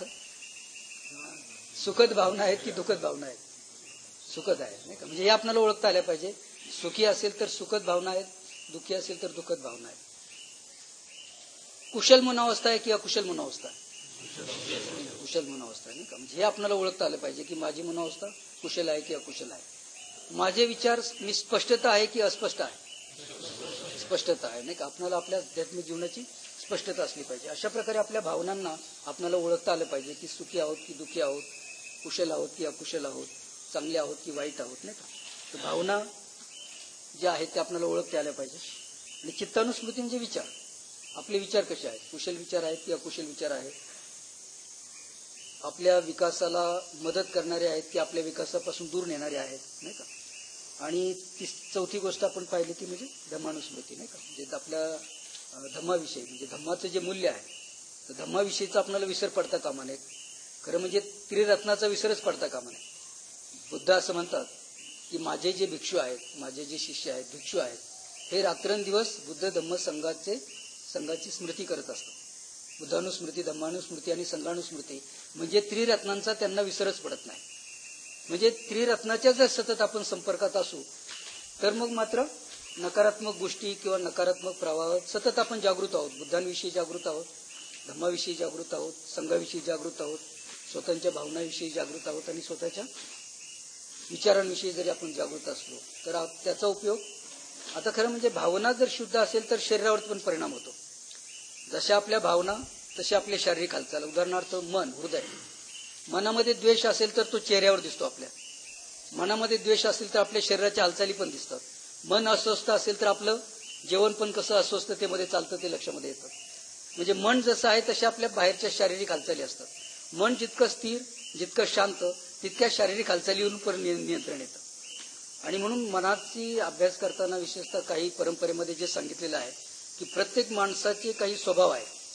सुखद भावना आहेत की दुःखद भावना आहेत. सुखद आहे नाही का. म्हणजे हे आपल्याला ओळखता आल्या पाहिजे. सुखी असेल तर सुखद भावना आहेत, दुःखी असेल तर दुःखद भावना आहेत. कुशल मनोवस्था आहे की अकुशल मनोवस्था आहे. कुशल मनोवस्था नाही का. म्हणजे हे आपल्याला ओळखता आलं पाहिजे की माझी मनोवस्था कुशल आहे की अकुशल आहे. माझे विचार मी स्पष्टता आहे की अस्पष्ट आहे. स्पष्टता आहे नाही का. आपल्याला आपल्या आध्यात्मिक जीवनाची स्पष्टता असली पाहिजे. अशा प्रकारे आपल्या भावनांना आपल्याला ओळखता आलं पाहिजे की सुखी आहोत की दुःखी आहोत, कुशल आहोत की अकुशल आहोत, चांगले आहोत की वाईट आहोत नाही का. तर भावना ज्या आहेत त्या आपल्याला ओळखता आल्या पाहिजे. आणि चित्तानुस्मृती म्हणजे विचार, आपले विचार कसे आहेत, कुशल विचार आहेत की अकुशल विचार आहेत, आपल्या विकासाला मदत करणारे आहेत की आपल्या विकासापासून दूर नेणारे आहेत नाही का. आणि ती चौथी गोष्ट आपण पाहिली ती म्हणजे धम्मानुस्मृती नाही का. म्हणजे आपल्या धम्माविषयी म्हणजे धम्माचं जे मूल्य आहे तर धम्माविषयीचा आपल्याला विसर पडता कामा नये. खरं म्हणजे त्रिरत्नाचा विसरच पडता कामा नये. बुद्ध असं म्हणतात की माझे जे भिक्षू आहेत, माझे जे शिष्य आहेत, भिक्षू आहेत, हे रात्रंदिवस बुद्ध धम्म संघाचे संघाची स्मृती करत असतात. बुद्धानुस्मृती, धम्मानुस्मृती आणि संघानुस्मृती म्हणजे त्रिरत्नांचा त्यांना विसरच पडत नाही. म्हणजे त्रिरत्नाच्या जर सतत आपण संपर्कात असू तर मग मात्र नकारात्मक गोष्टी किंवा नकारात्मक प्रवाहात सतत आपण जागृत आहोत. बुद्धांविषयी जागृत आहोत, धम्माविषयी जागृत आहोत, संघाविषयी जागृत आहोत, स्वतःच्या भावनाविषयी जागृत आहोत आणि स्वतःच्या विचारांविषयी जरी आपण जागृत असलो तर त्याचा उपयोग आता खरं म्हणजे भावना जर शुद्ध असेल तर शरीरावर पण परिणाम होतो. जशा आपल्या भावना तशी आपल्या शारीरिक हालचाल. उदाहरणार्थ मन, हृदय. मनामध्ये द्वेष असेल तर तो चेहऱ्यावर दिसतो आपल्या. मनामध्ये द्वेष असेल तर आपल्या शरीराच्या हालचाली पण दिसतात. मन अस्वस्थ असेल तर आपलं जेवण पण कसं अस्वस्थतेमध्ये चालतं ते लक्षामध्ये येतं. म्हणजे मन जसं आहे तशा आपल्या बाहेरच्या शारीरिक हालचाली असतात. मन जितकं स्थिर, जितकं शांत, तितक्या शारीरिक हालचालीवरून पण नियंत्रण येतं. आणि म्हणून मनाची अभ्यास करताना विशेषतः काही परंपरेमध्ये जे सांगितलेलं आहे की प्रत्येक माणसाचे काही स्वभाव आहेत.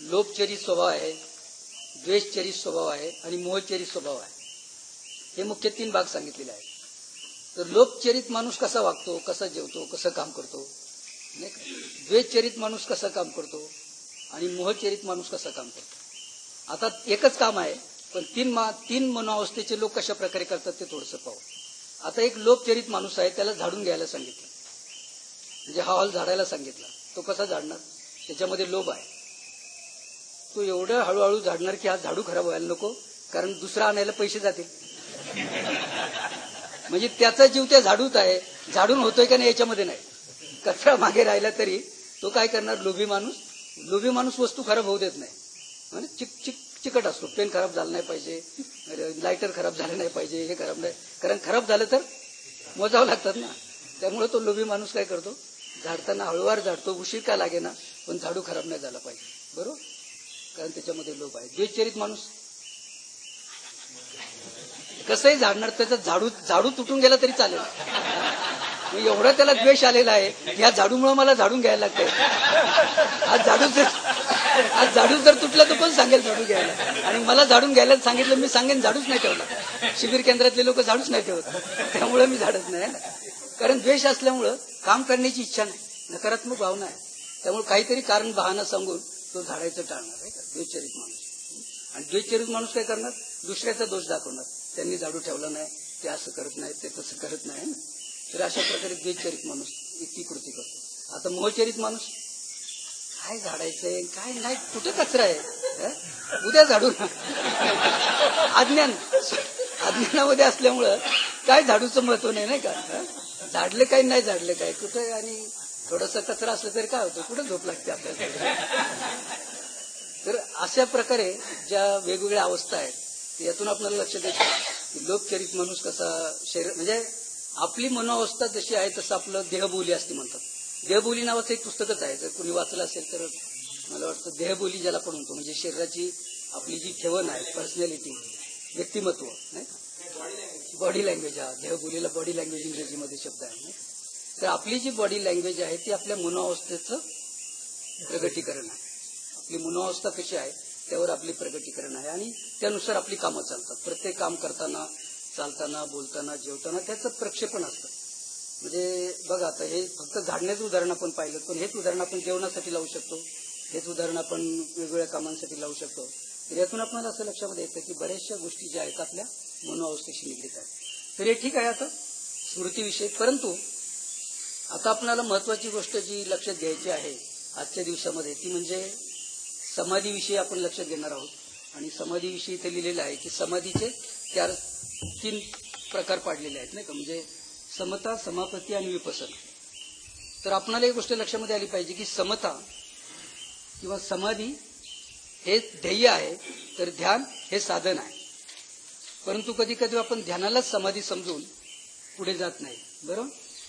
लोभचरित स्वभाव आहे, द्वेषचरित स्वभाव आहे आणि मोहचरित स्वभाव आहे. हे मुख्य तीन भाग सांगितलेले आहेत. तर लोभचरित माणूस कसा वागतो, कसा जेवतो, कसं काम करतो, नाही का? द्वेषचरित माणूस कसा काम करतो आणि मोहचरित माणूस कसा काम करतो. आता एकच काम आहे, पण तीन मा तीन मनोअवस्थेचे लोक कशा प्रकारे करतात ते थोडंसं पाहू. आता एक लोभचरित माणूस आहे, त्याला झाडून घ्यायला सांगितलं, म्हणजे हा हॉल झाडायला सांगितला. तो कसा झाडणार? त्याच्यामध्ये लोभ आहे. तो एवढं हळूहळू झाडणार की हा झाडू खराब व्हायला नको, कारण दुसरा आणायला पैसे जातील. म्हणजे त्याचा जीव त्या झाडूत आहे, झाडून होतोय का नाही याच्यामध्ये नाही. कचरा मागे राहिला तरी तो काय करणार? लोभी माणूस. लोभी माणूस वस्तू खराब होऊ देत नाही. म्हणजे चिक चिक चिकट असतो. पेन खराब झाला नाही पाहिजे, लायटर खराब झालं नाही पाहिजे, हे खराब नाही, कारण खराब झालं तर मोजावं लागतात ना. त्यामुळे तो लोभी माणूस काय करतो? झाडताना हळूवार झाडतो, उशीर का लागे ना, पण झाडू खराब नाही झाला पाहिजे, बरोबर, कारण त्याच्यामध्ये लोभ आहे. द्वेषचरित माणूस कसंही झाडणार, त्याचा झाडू झाडू तुटून गेला तरी चालेल. एवढा त्याला द्वेष आलेला आहे, या झाडूमुळे मला झाडून घ्यायला लागतंय. आज झाडू जर आज झाडू जर तुटला तर पण सांगेल झाडू घ्यायला, आणि मला झाडून घ्यायला सांगितलं, मी सांगेन झाडूच नाही ठेवला. शिबिर केंद्रातले लोक झाडूच नाही ठेवत, त्यामुळे मी झाडच नाही. कारण द्वेष असल्यामुळं काम करण्याची इच्छा नाही, नकारात्मक भावना आहे. त्यामुळे काहीतरी कारण बहाणा सांगून तो झाडायचं टाळणार आहे का द्वेषचरित माणूस. आणि द्वेषचरित माणूस काय करणार? दुसऱ्याचा दोष दाखवणार. त्यांनी झाडू ठेवला नाही, ते असं करत नाही, ते तसं करत नाही. तर अशा प्रकारे द्वेषचरित माणूस इतकी कृती करतो. आता मोहचरित माणूस काय झाडायचंय, काय नाही, कुठं कचरा आहे, उद्या झाडू. अज्ञान अज्ञानामध्ये असल्यामुळं काय झाडूचं महत्व नाही, नाही का? झाडले काही नाही झाडले काय कुठं, आणि थोडासा कचरा असला तरी काय होतं, कुठं झोप लागते आपल्याला. तर अशा प्रकारे ज्या वेगवेगळ्या अवस्था आहेत यातून आपल्याला लक्षात येतं की लोभचरित माणूस कसा शरीर, म्हणजे आपली मनोअवस्था जशी आहे तसं आपलं देहबोली असते म्हणतात. देहबोली नावाचं एक पुस्तकच आहे, जर कोणी वाचलं असेल तर मला वाटतं. देहबोली ज्याला पण म्हणतो, म्हणजे शरीराची आपली जी ठेवण आहे, पर्सनॅलिटी, व्यक्तिमत्व, नाही बॉडी लँग्वेज. हा देहबोलीला बॉडी लँग्वेज इंग्रजीमध्ये शब्द आहे. नाही तर आपली जी बॉडी लँग्वेज आहे ती आपल्या मनोअवस्थेचं प्रगटीकरण आहे. आपली मनोअवस्था कशी आहे त्यावर आपली प्रगटीकरण आहे, आणि त्यानुसार आपली कामं चालतात. प्रत्येक काम करताना, चालताना, बोलताना, जेवताना त्याचं प्रक्षेपण असतं. म्हणजे बघा, आता हे फक्त झाडण्याचं उदाहरण आपण पाहिलं, पण हेच उदाहरण आपण जेवणासाठी लावू शकतो, हेच उदाहरण आपण वेगवेगळ्या कामांसाठी लावू शकतो. तर यातून आपल्याला असं लक्षामध्ये येतं की बऱ्याचशा गोष्टी ज्या आहेत आपल्या मनोअवस्थेशी निगडीत आहेत. तर हे ठीक आहे आता स्मृतीविषयी. परंतु आता आपल्याला महत्वाची गोष्ट जी लक्षात घ्यायची आहे आजच्या दिवसामध्ये ती म्हणजे समाधीविषयी आपण लक्षात घेणार आहोत. आणि समाधीविषयी इथे लिहिलेलं आहे की समाधीचे चार तीन प्रकार पाडलेले आहेत, नाही का? म्हणजे समता, समापत्ती आणि विपसना. तर आपल्याला एक गोष्ट लक्षामध्ये आली पाहिजे की समता किंवा समाधी हे ध्येय आहे, तर ध्यान हे साधन आहे. परंतु कधी कधी आपण ध्यानालाच समाधी समजून पुढे जात नाही, बरोबर?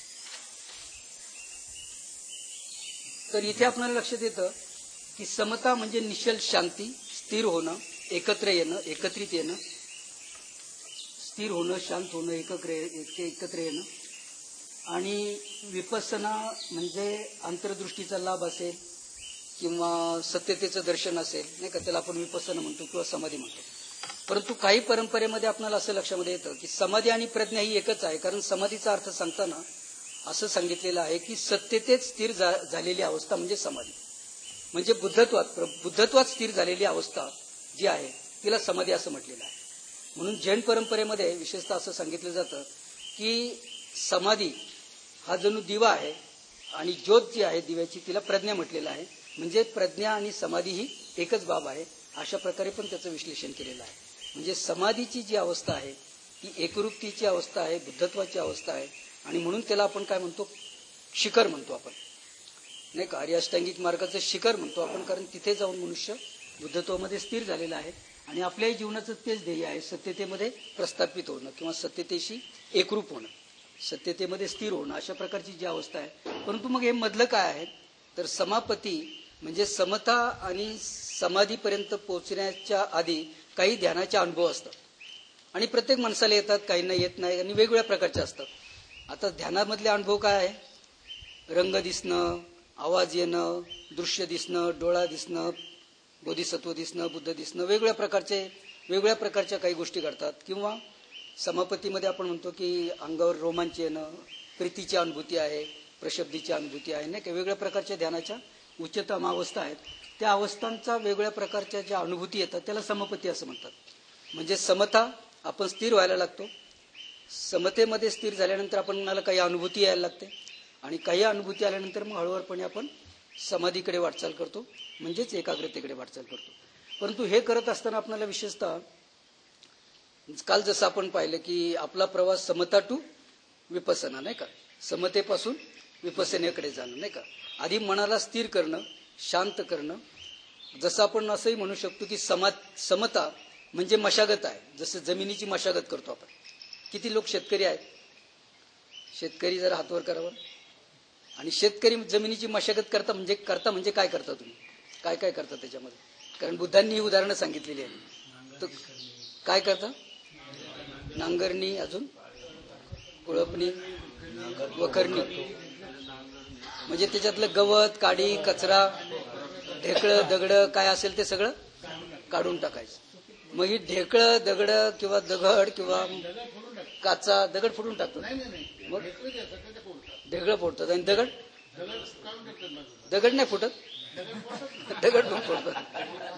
तर इथे आपल्याला लक्षात येतं की समता म्हणजे निश्चल शांती, स्थिर होणं, एकत्र येणं, एकत्रित येणं, स्थिर होणं, शांत होणं, एकत्र एकत्र येणं. आणि विपස්සना म्हणजे अंतर्दृष्टीचा लाभ असेल किंवा सत्यतेचं दर्शन असेल, नाही का, त्याला आपण विपස්සना म्हणतो किंवा समाधी म्हणतो. परंतु काही परंपरेमध्ये आपल्याला असं लक्षामध्ये येतं की समाधी आणि प्रज्ञा ही एकच आहे. कारण समाधीचा अर्थ सांगताना असं सांगितलेलं आहे की सत्यतेत स्थिर झालेली अवस्था म्हणजे समाधी. म्हणजे बुद्धत्वात बुद्धत्वात स्थिर झालेली अवस्था जी आहे तिला समाधी असं म्हटलेलं आहे. म्हणून जैन परंपरेमध्ये विशेषतः असं सांगितलं जातं की समाधी हा जणू दिवा आहे आणि ज्योत जी आहे दिव्याची तिला प्रज्ञा म्हटलेलं आहे. म्हणजे प्रज्ञा आणि समाधी ही एकच बाब आहे. अशा प्रकारे पण त्याचं विश्लेषण केलेलं आहे. म्हणजे समाधीची जी अवस्था आहे ती एकरूपतेची अवस्था आहे, बुद्धत्वाची अवस्था आहे. आणि म्हणून त्याला आपण काय म्हणतो, शिखर म्हणतो आपण, नाही का? आर्य अष्टांगिक मार्गाचं शिखर म्हणतो आपण, कारण तिथे जाऊन मनुष्य बुद्धत्वामध्ये स्थिर झालेला आहे. आणि आपल्याही जीवनाचं तेच ध्येय आहे, सत्यतेमध्ये प्रस्थापित होणं किंवा सत्यतेशी एकरूप होणं, सत्यतेमध्ये स्थिर होणं, अशा प्रकारची जी अवस्था आहे. परंतु मग हे मधलं काय आहे तर समापत्ती म्हणजे समता आणि समाधीपर्यंत पोहोचण्याच्या आधी काही ध्यानाचे अनुभव असतात. आणि प्रत्येक माणसाला येतात, काहींना येत नाही, आणि वेगवेगळ्या प्रकारचे असतात. आता ध्यानामधले अनुभव काय आहे? रंग दिसणं, आवाज येणं, दृश्य दिसणं, डोळा दिसणं, बोधिसत्व दिसणं, बुद्ध दिसणं, वेगवेगळ्या प्रकारचे वेगवेगळ्या प्रकारच्या काही गोष्टी घडतात. किंवा समापत्तीमध्ये आपण म्हणतो की अंगावर रोमांच येणं, प्रीतीची अनुभूती आहे, प्रशब्दीची अनुभूती आहे, नाही का, वेगवेगळ्या प्रकारच्या ध्यानाच्या उच्चतम अवस्था आहेत. त्या अवस्थांचा वेगवेगळ्या प्रकारच्या ज्या अनुभूती येतात त्याला समपत्ती असं म्हणतात. म्हणजे समता, आपण स्थिर व्हायला लागतो. समतेमध्ये स्थिर झाल्यानंतर आपणाला काही अनुभूती यायला लागते आणि काही अनुभूती आल्यानंतर मग हळूवारपणे आपण समाधीकडे वाटचाल करतो, म्हणजेच एकाग्रतेकडे वाटचाल करतो. परंतु हे करत असताना आपल्याला विशेषतः काल जसं आपण पाहिलं की आपला प्रवास समता टू विपसना, नाही का, समतेपासून विपसनेकडे जाणं, नाही का. आधी मनाला स्थिर करणं, शांत करणं. जसं आपण असंही म्हणू शकतो की समा समता म्हणजे मशागत आहे. जसं जमिनीची मशागत करतो आपण. किती लोक शेतकरी आहेत? शेतकरी जरा हातवर करावं. आणि शेतकरी जमिनीची मशागत करता म्हणजे करता म्हणजे काय करता तुम्ही? काय काय करता त्याच्यामध्ये? कारण बुद्धांनी ही उदाहरणं सांगितलेली आहेत. तर काय करता? नांगरणी, अजून कुळपणी, वखरणी. म्हणजे त्याच्यातलं गवत, काडी, कचरा, ढेकळं, दगडं काय असेल ते सगळं काढून टाकायचं. मग ही ढेकळं, दगडं किंवा दगड किंवा काचा, दगड फोडून टाकतो. मग ढेकळं फोडतात आणि दगड दगड नाही फुटत, दगड पण फोडतात.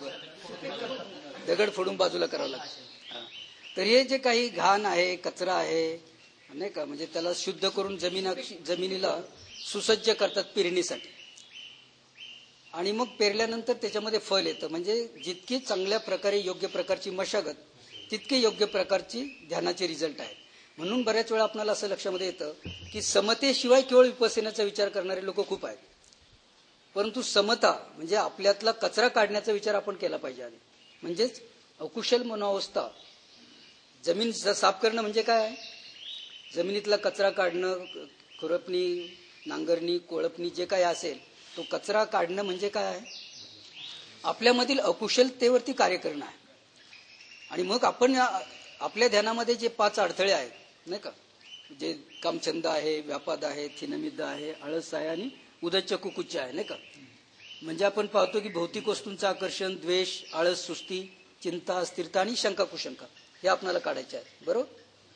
दगड फोडून बाजूला करावं लागतं. तर हे जे काही घाण आहे, कचरा आहे, नाही का, म्हणजे त्याला शुद्ध करून जमीन जमिनीला सुसज्ज करतात पेरणीसाठी. आणि मग पेरल्यानंतर त्याच्यामध्ये फळ येतं. म्हणजे जितकी चांगल्या प्रकारे योग्य प्रकारची मशागत तितके योग्य प्रकारची ध्यानाचे रिझल्ट आहेत. म्हणून बऱ्याच वेळा आपल्याला असं लक्षामध्ये येतं की समतेशिवाय केवळ विपसनेचा विचार करणारे लोक खूप आहेत. परंतु समता म्हणजे आपल्यातला कचरा काढण्याचा विचार आपण केला पाहिजे आधी. म्हणजेच अकुशल मनोअवस्था, जमीन साफ करणं म्हणजे काय? जमिनीतला कचरा काढणं, खुरपणी, नांगरणी, कोळपणी जे काय असेल तो कचरा काढणं म्हणजे काय आहे? आपल्यामधील अकुशलतेवरती कार्य करणं आहे. आणि मग आपण आपल्या ध्यानामध्ये जे पाच अडथळे आहेत, नाही का, जे कामछंद आहे, व्यापाद आहे, थिनमिद्द आहे, आळस आहे आणि उदच्च कुकुच्च आहे, नाही का. म्हणजे आपण पाहतो की भौतिक वस्तूंचं आकर्षण, द्वेष, आळस, सुस्ती, चिंता, अस्थिरता आणि शंका कुशंका हे आपल्याला काढायचे आहे. बरोबर.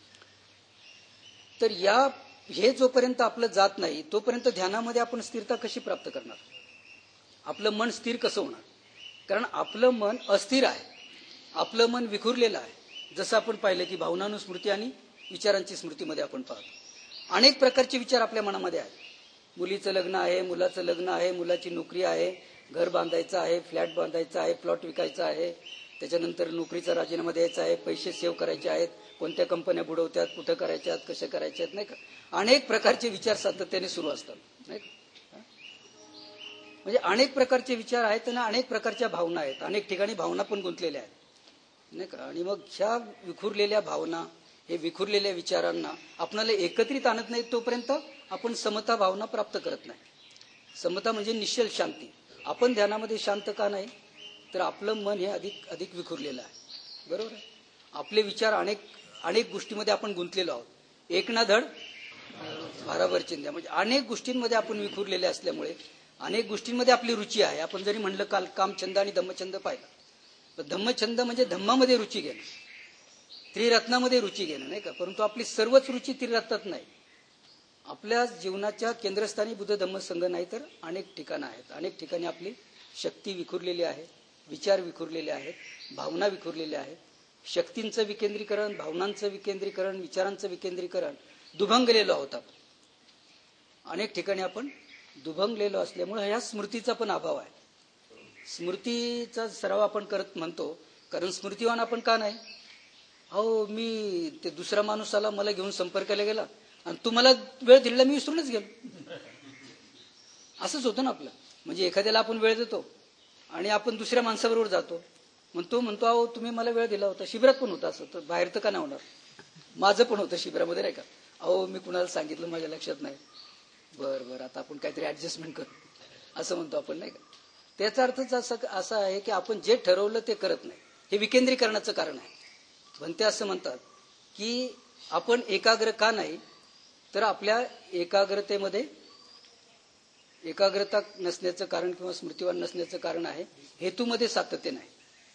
तर या हे जोपर्यंत आपलं जात नाही तोपर्यंत ध्यानामध्ये आपण स्थिरता कशी प्राप्त करणार? आपलं मन स्थिर कसं होणार? कारण आपलं मन अस्थिर आहे, आपलं मन विखुरलेलं आहे. जसं आपण पाहिलं की भावनानुस्मृती आणि विचारांची स्मृतीमध्ये आपण पाहतो अनेक प्रकारचे विचार आपल्या मनामध्ये आहेत. मुलीचं लग्न आहे, मुलाचं लग्न आहे, मुलाची नोकरी आहे, घर बांधायचं आहे, फ्लॅट बांधायचा आहे, प्लॉट विकायचा आहे, त्याच्यानंतर नोकरीचा राजीनामा द्यायचा आहे, पैसे सेव्ह करायचे आहेत, कोणत्या कंपन्या बुडवतात, कुठं करायच्या आहेत, कशा करायच्या आहेत, नाही का. अनेक प्रकारचे विचार सातत्याने सुरू असतात, नाही का. म्हणजे अनेक प्रकारचे विचार आहेत आणि अनेक प्रकारच्या भावना आहेत. अनेक ठिकाणी भावना पण गुंतलेल्या आहेत, नाही का. आणि मग ह्या विखुरलेल्या भावना, हे विखुरलेल्या विचारांना आपल्याला एकत्रित आणत नाही तोपर्यंत आपण समता भावना प्राप्त करत नाही. समता म्हणजे निश्चल शांती. आपण ध्यानामध्ये शांत का नाही? तर आपलं मन हे अधिक अधिक विखुरलेलं आहे. बरोबर आहे. आपले विचार अनेक अनेक गोष्टींमध्ये आपण गुंतलेलो आहोत. एक ना धड भाराभर चिंध्या. म्हणजे अनेक गोष्टींमध्ये आपण विखुरलेले असल्यामुळे अनेक गोष्टींमध्ये आपली रुची आहे. आपण जरी म्हणलं काल कामछंद आणि धम्मछंद पाहिला, तर धम्मछंद म्हणजे धम्मामध्ये रुची घेणं, त्रिरत्नामध्ये रुची घेणं, नाही का. परंतु आपली सर्वच रुची त्रिरत्नात नाही. आपल्या जीवनाच्या केंद्रस्थानी बुद्ध धम्म संघ नाही तर अनेक ठिकाणं आहेत. अनेक ठिकाणी आपली शक्ती विखुरलेली आहे, विचार विखुरलेले आहेत, भावना विखुरलेल्या आहेत. शक्तींचं विकेंद्रीकरण, भावनांचं विकेंद्रीकरण, विचारांचं विकेंद्रीकरण दुभंगलेलो आहोत आपण. अनेक ठिकाणी आपण दुभंगलेलो असल्यामुळे ह्या स्मृतीचा पण अभाव आहे. स्मृतीचा सराव आपण करत म्हणतो कारण स्मृतिवान आपण का नाही? अहो मी ते दुसरा माणूस आला, मला घेऊन संपर्काला गेला आणि तुम्हाला वेळ दिलेला मी विसरूनच गेलो. असंच होतं ना आपलं. म्हणजे एखाद्याला आपण वेळ देतो आणि आपण दुसऱ्या माणसाबरोबर जातो, म्हणतो म्हणतो अहो तुम्ही मला वेळ दिला होता. शिबिरात पण होता असं, तर बाहेर तर का नाही होणार? माझं पण होतं शिबिरामध्ये, नाही का. अहो मी कुणाला सांगितलं माझ्या लक्षात नाही. बरं बरं आता आपण काहीतरी ऍडजस्टमेंट करू असं म्हणतो आपण, नाही का. त्याचा अर्थच असं असा आहे की आपण जे ठरवलं ते करत नाही. हे विकेंद्रीकरणाचं कारण आहे. भंते असं म्हणतात की आपण एकाग्र का नाही, तर आपल्या एकाग्रतेमध्ये एकाग्रता नसण्याचं कारण किंवा स्मृतिवान नसण्याचं कारण आहे हेतूमध्ये सातत्य नाही.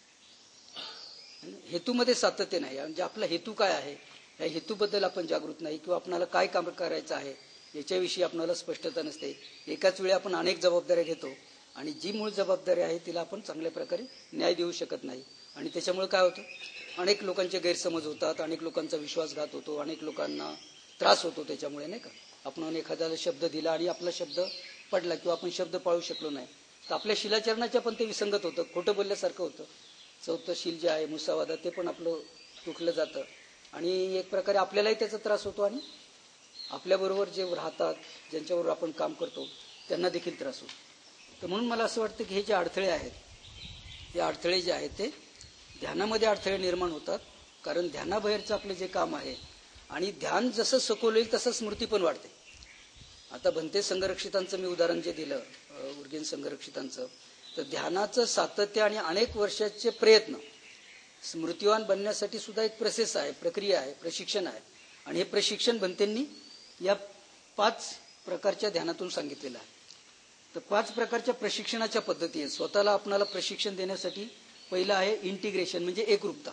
हेतूमध्ये सातत्य नाही. म्हणजे आपला हेतू काय आहे या हेतूबद्दल आपण जागृत नाही किंवा आपल्याला काय काम करायचं आहे याच्याविषयी आपल्याला स्पष्टता नसते. एकाच वेळी आपण अनेक जबाबदाऱ्या घेतो आणि जी मूळ जबाबदारी आहे तिला आपण चांगल्या प्रकारे न्याय देऊ शकत नाही. आणि त्याच्यामुळे काय होतं, अनेक लोकांचे गैरसमज होतात, अनेक लोकांचा विश्वासघात होतो, अनेक लोकांना त्रास होतो. त्याच्यामुळे नाही का, आपण एखाद्याला शब्द दिला आणि आपला शब्द पडला किंवा आपण शब्द पाळू शकलो नाही तर आपल्या शिलाचरणाच्या पण ते विसंगत होतं, खोटं बोलल्यासारखं होतं. चौथं शील जे आहे मुसावादा ते पण आपलं तुटलं जातं आणि एक प्रकारे आपल्यालाही त्याचा त्रास होतो आणि आपल्याबरोबर जे राहतात ज्यांच्याबरोबर आपण काम करतो त्यांना देखील त्रास होतो. तर म्हणून मला असं वाटतं की हे जे अडथळे आहेत हे अडथळे जे आहेत ते ध्यानामध्ये अडथळे निर्माण होतात. कारण ध्यानाबाहेरचं आपलं जे काम आहे आणि ध्यान जसं सखोल होईल तसं स्मृती पण वाढते. आता भंते संघरक्षितांचं मी उदाहरण जे दिलं उर्गेन संघरक्षितांचं, तर ध्यानाचं सातत्य आणि अनेक वर्षाचे प्रयत्न स्मृतिवान बनण्यासाठी सुद्धा एक प्रोसेस आहे, प्रक्रिया आहे, प्रशिक्षण आहे. आणि हे प्रशिक्षण भंतेंनी या पाच प्रकारच्या ध्यानातून सांगितलेलं आहे. तर पाच प्रकारच्या प्रशिक्षणाच्या पद्धती आहेत. स्वतःला आपणाला प्रशिक्षण देण्यासाठी पहिलं आहे इंटिग्रेशन, म्हणजे एकरूपता.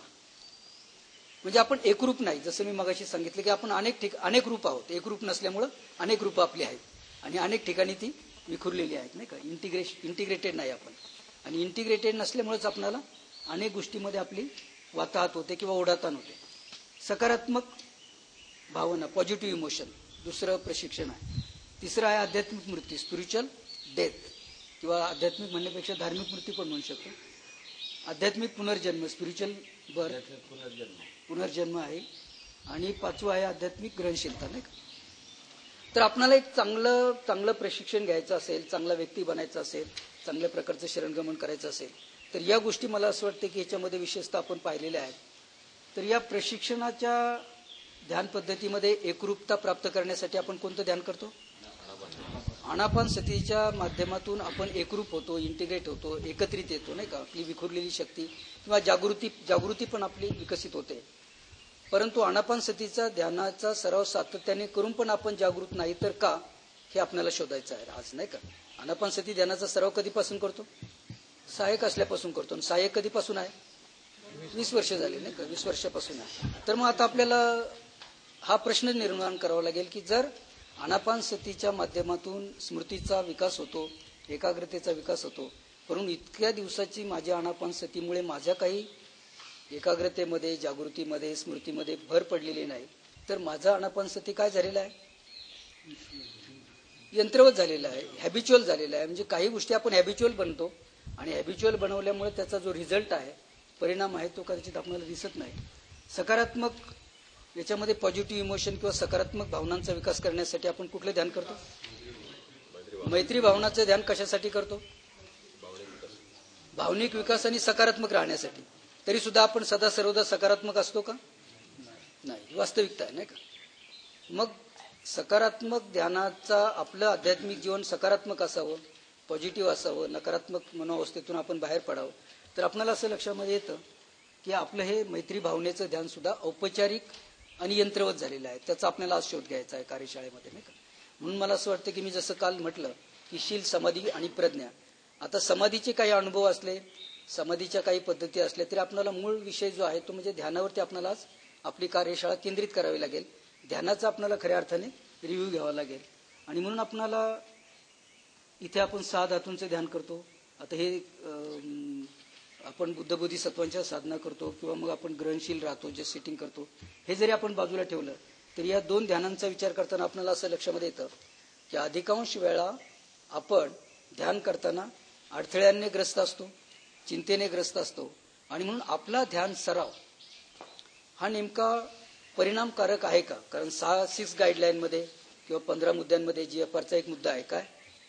म्हणजे आपण एकरूप नाही, जसं मी मगाशी सांगितलं की आपण अनेक ठिक अनेक रूप आहोत. एकरूप नसल्यामुळं अनेक रूप आपली आहेत आणि अनेक ठिकाणी ती विखुरलेली आहेत, नाही का. इंटिग्रेशन इंटिग्रेटेड नाही आपण, आणि इंटिग्रेटेड नसल्यामुळेच आपल्याला अनेक गोष्टीमध्ये आपली वाताहत होते किंवा ओढाताण होते. सकारात्मक भावना, पॉझिटिव्ह इमोशन दुसरं प्रशिक्षण आहे. तिसरं आहे आध्यात्मिक मृत्यू, स्पिरिच्युअल डेथ, किंवा आध्यात्मिक म्हणण्यापेक्षा धार्मिक मृत्यू पण म्हणू शकतो. आध्यात्मिक पुनर्जन्म, स्पिरिच्युअल बर्थ, पुनर्जन्म पुनर्जन्म आहे. आणि पाचवं आहे आध्यात्मिक ग्रहणशीलता, नाही का. तर आपल्याला एक चांगलं चांगलं प्रशिक्षण घ्यायचं असेल, चांगला व्यक्ती बनायचं असेल, चांगल्या प्रकारचं शरणगमन करायचं असेल तर या गोष्टी मला असं वाटतं की याच्यामध्ये विशेषतः आपण पाहिलेल्या आहेत. तर या प्रशिक्षणाच्या ध्यान पद्धतीमध्ये एकरूपता प्राप्त करण्यासाठी आपण कोणतं ध्यान करतो? आनापान सतीच्या माध्यमातून आपण एकरूप होतो, इंटिग्रेट होतो, एकत्रित येतो, नाही का. आपली विखुरलेली शक्ती किंवा जागृती जागृती पण आपली विकसित होते. परंतु आनापान सतीचा ध्यानाचा सराव सातत्याने करून पण आपण जागृत नाही तर का, हे आपल्याला शोधायचं आहे आज, नाही का. आनापान सती ध्यानाचा सराव कधीपासून करतो? सहाय्यक असल्यापासून करतो. आणि सहाय्यक कधीपासून आहे? वीस वर्ष झाली, नाही का, वीस वर्षापासून आहे. तर मग आता आपल्याला हा प्रश्न निर्माण करावा लागेल की जर आनापान सतीच्या माध्यमातून स्मृतीचा विकास होतो, एकाग्रतेचा विकास होतो, परंतु इतक्या दिवसाची माझ्या आनापान सतीमुळे माझ्या काही एकाग्रतेमध्ये, जागृतीमध्ये, स्मृतीमध्ये भर पडलेली नाही, तर माझा आनापान सती काय झालेला आहे? यंत्रवत झालेला आहे, हॅबिच्युअल झालेला आहे. म्हणजे काही गोष्टी आपण हॅबिच्युअल बनतो आणि हॅबिच्युअल बनवल्यामुळे त्याचा जो रिझल्ट आहे, परिणाम आहे, तो कदाचित आपल्याला दिसत नाही. सकारात्मक याच्यामध्ये पॉझिटिव्ह इमोशन किंवा सकारात्मक भावनांचा विकास करण्यासाठी आपण कुठलं ध्यान करतो? मैत्री भावनाचं ध्यान कशासाठी करतो? भावनिक विकास आणि सकारात्मक राहण्यासाठी. तरी सुद्धा आपण सदा सर्वदा सकारात्मक असतो का? नाही, वास्तविकता आहे, नाही का. मग सकारात्मक ध्यानाचा आपलं आध्यात्मिक जीवन सकारात्मक असावं, पॉझिटिव्ह असावं, नकारात्मक मनोवस्थेतून आपण बाहेर पडावं. तर आपल्याला असं लक्षामध्ये येतं की आपलं हे मैत्री भावनेचं ध्यान सुद्धा औपचारिक आणि यंत्रवत झालेलं आहे. त्याचा आपल्याला आज शोध घ्यायचा आहे कार्यशाळेमध्ये, नाही का. म्हणून मला असं वाटतं की मी जसं काल म्हटलं की शील, समाधी आणि प्रज्ञा. आता समाधीचे काही अनुभव असले, समाधीच्या काही पद्धती असल्या तरी आपल्याला मूळ विषय जो आहे तो म्हणजे ध्यानावरती आपल्याला आज आपली कार्यशाळा केंद्रित करावी लागेल. ध्यानाचा आपल्याला खऱ्या अर्थाने रिव्ह्यू घ्यावा लागेल. आणि म्हणून आपल्याला इथे आपण सहा धातूंचे ध्यान करतो. आता हे आपण बुद्ध बोधिसत्वांच्या साधना करतो किंवा मग आपण ग्रहणशील राहतो, जे सिटिंग करतो, हे जरी आपण बाजूला ठेवलं तर या दोन ध्यानांचा विचार करताना आपल्याला असं लक्षामध्ये येतं की अधिकांश वेळा आपण ध्यान करताना अडथळ्यांनी ग्रस्त असतो, चिंतेने ग्रस्त असतो. आणि म्हणून आपला ध्यान सराव हा नेमका परिणामकारक आहे का? कारण सहा सिक्स गाईडलाईनमध्ये किंवा पंधरा मुद्द्यांमध्ये जी एफ आरचा एक मुद्दा आहे, काय?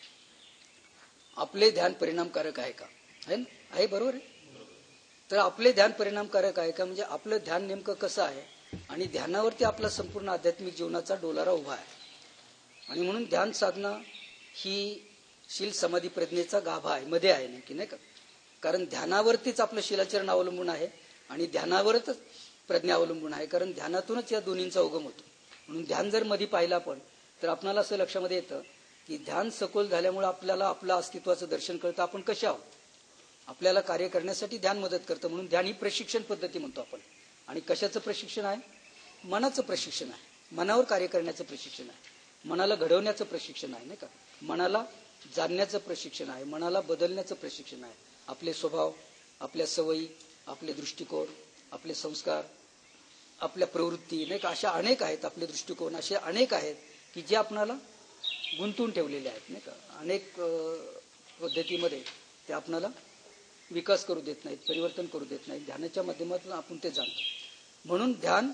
आपले ध्यान परिणामकारक आहे का? आहे ना, आहे, बरोबर आहे. तर आपले ध्यान परिणामकारक आहे का, म्हणजे आपलं ध्यान नेमकं कसं आहे आणि ध्यानावरती आपला संपूर्ण आध्यात्मिक जीवनाचा डोलारा उभा आहे. आणि म्हणून ध्यान साधना ही शील, समाधी, प्रज्ञेचा गाभा आहे, मध्ये आहे नेमकी, नाही का. कारण ध्यानावरतीच आपलं शिलाचरण अवलंबून आहे आणि ध्यानावरच प्रज्ञा अवलंबून आहे. कारण ध्यानातूनच या दोन्हींचा उगम होतो. म्हणून ध्यान जर मध्ये पाहिलं आपण तर आपल्याला असं लक्षामध्ये येतं की ध्यान सखोल झाल्यामुळे आपल्याला आपलं अस्तित्वाचं दर्शन कळतं, आपण कशा आहोत. आपल्याला कार्य करण्यासाठी ध्यान मदत करतं. म्हणून ध्यान ही प्रशिक्षण पद्धती म्हणतो आपण. आणि कशाचं प्रशिक्षण आहे? मनाचं प्रशिक्षण आहे. मनावर कार्य करण्याचं प्रशिक्षण आहे. मनाला घडवण्याचं प्रशिक्षण आहे, नाही का. मनाला जाणण्याचं प्रशिक्षण आहे. मनाला बदलण्याचं प्रशिक्षण आहे. आपले स्वभाव, आपल्या सवयी, आपले दृष्टिकोन, आपले संस्कार, आपल्या प्रवृत्ती, नाही का, अशा अनेक आहेत. आपले दृष्टिकोन असे अनेक आहेत की जे आपणाला गुंतवून ठेवलेले आहेत, नाही का. अनेक पद्धतीमध्ये ते आपणाला विकास करू देत नाहीत, परिवर्तन करू देत नाहीत. ध्यानाच्या माध्यमातून आपण ते जाणतो. म्हणून ध्यान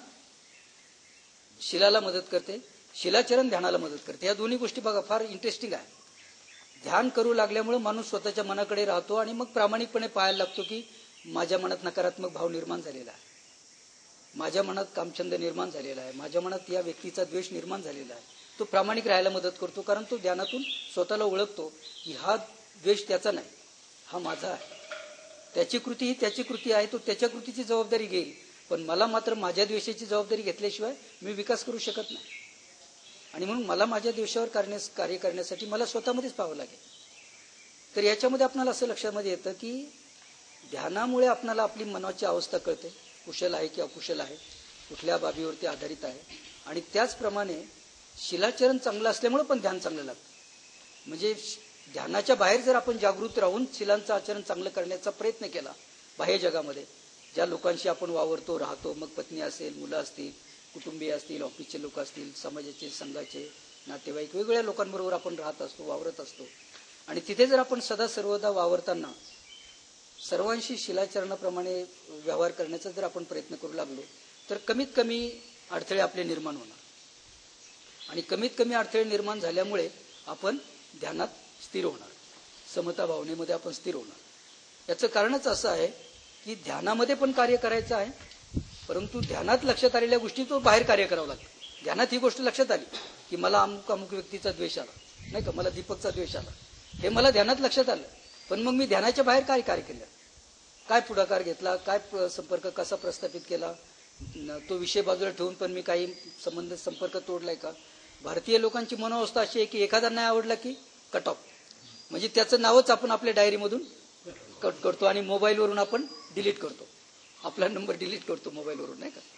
शिलाला मदत करते, शिलाचरण ध्यानाला मदत करते. या दोन्ही गोष्टी बघा फार इंटरेस्टिंग आहे. ध्यान करू लागल्यामुळे माणूस स्वतःच्या मनाकडे राहतो आणि मग प्रामाणिकपणे पाहायला लागतो की माझ्या मनात नकारात्मक भाव निर्माण झालेला आहे, माझ्या मनात कामछंद निर्माण झालेला आहे, माझ्या मनात या व्यक्तीचा द्वेष निर्माण झालेला आहे. तो प्रामाणिक राहायला मदत करतो, कारण तो ध्यानातून स्वतःला ओळखतो की हा द्वेष त्याचा नाही, हा माझा आहे. त्याची कृती ही त्याची कृती आहे, तो त्याच्या कृतीची जबाबदारी घेईल. पण मला मात्र माझ्या द्वेषाची जबाबदारी घेतल्याशिवाय मी विकास करू शकत नाही. आणि म्हणून मला माझ्या द्वेषावर कार्य करण्यासाठी मला स्वतःमध्येच पाहावं लागेल. तर याच्यामध्ये आपल्याला असं लक्षामध्ये येतं की ध्यानामुळे आपल्याला आपली मनाची अवस्था कळते, कुशल आहे की अकुशल आहे, कुठल्या बाबीवरती आधारित आहे. आणि त्याचप्रमाणे शिलाचरण चांगलं असल्यामुळे पण ध्यान चांगलं लागतं. म्हणजे ध्यानाच्या बाहेर जर आपण जागृत राहून शिलांचं आचरण चांगलं करण्याचा प्रयत्न केला बाह्य जगामध्ये, ज्या लोकांशी आपण वावरतो राहतो, मग पत्नी असेल, मुलं असतील, कुटुंबीय असतील, ऑफिसचे लोक असतील, समाजाचे, संघाचे, नातेवाईक, वेगवेगळ्या लोकांबरोबर आपण राहत असतो, वावरत असतो. आणि तिथे जर आपण सदा सर्वदा वावरताना सर्वांशी शिलाचरणाप्रमाणे व्यवहार करण्याचा जर आपण प्रयत्न करू लागलो तर कमीत कमी अडथळे आपले निर्माण होणार. आणि कमीत कमी अडथळे निर्माण झाल्यामुळे आपण ध्यानात स्थिर होणार, समता भावनेमध्ये आपण स्थिर होणार. याचं कारणच असं आहे की ध्यानामध्ये पण कार्य करायचं आहे, परंतु ध्यानात लक्षात आलेल्या गोष्टी तो बाहेर कार्य करावं लागतं. ध्यानात ही गोष्ट लक्षात आली की मला अमुक अमुक व्यक्तीचा द्वेष आला, नाही का, मला दीपकचा द्वेष आला, हे मला ध्यानात लक्षात आलं. पण मग मी ध्यानाच्या बाहेर काय कार्य केलं, काय पुढाकार घेतला, काय संपर्क कसा प्रस्थापित केला, तो विषय बाजूला ठेवून पण मी काही संबंध संपर्क तोडलाय का. भारतीय लोकांची मनोवस्था अशी आहे की एखादा नाही आवडला की कट ऑफ, म्हणजे त्याचं नावच आपण आपल्या डायरीमधून कट करतो आणि मोबाईलवरून आपण डिलीट करतो, आपला नंबर डिलीट करतो मोबाईलवरून, नाही का.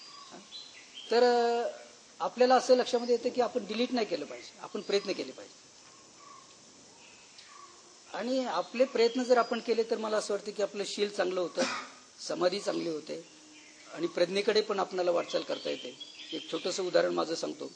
तर आपल्याला असं लक्षामध्ये येतं की आपण डिलीट नाही केलं पाहिजे, आपण प्रयत्न केले पाहिजे. आणि आपले प्रयत्न जर आपण केले तर मला असं वाटतं की आपलं शील चांगलं होतं, समाधी चांगली होते आणि प्रज्ञेकडे पण आपल्याला वाटचाल करता येते. एक छोटंसं उदाहरण माझं सांगतो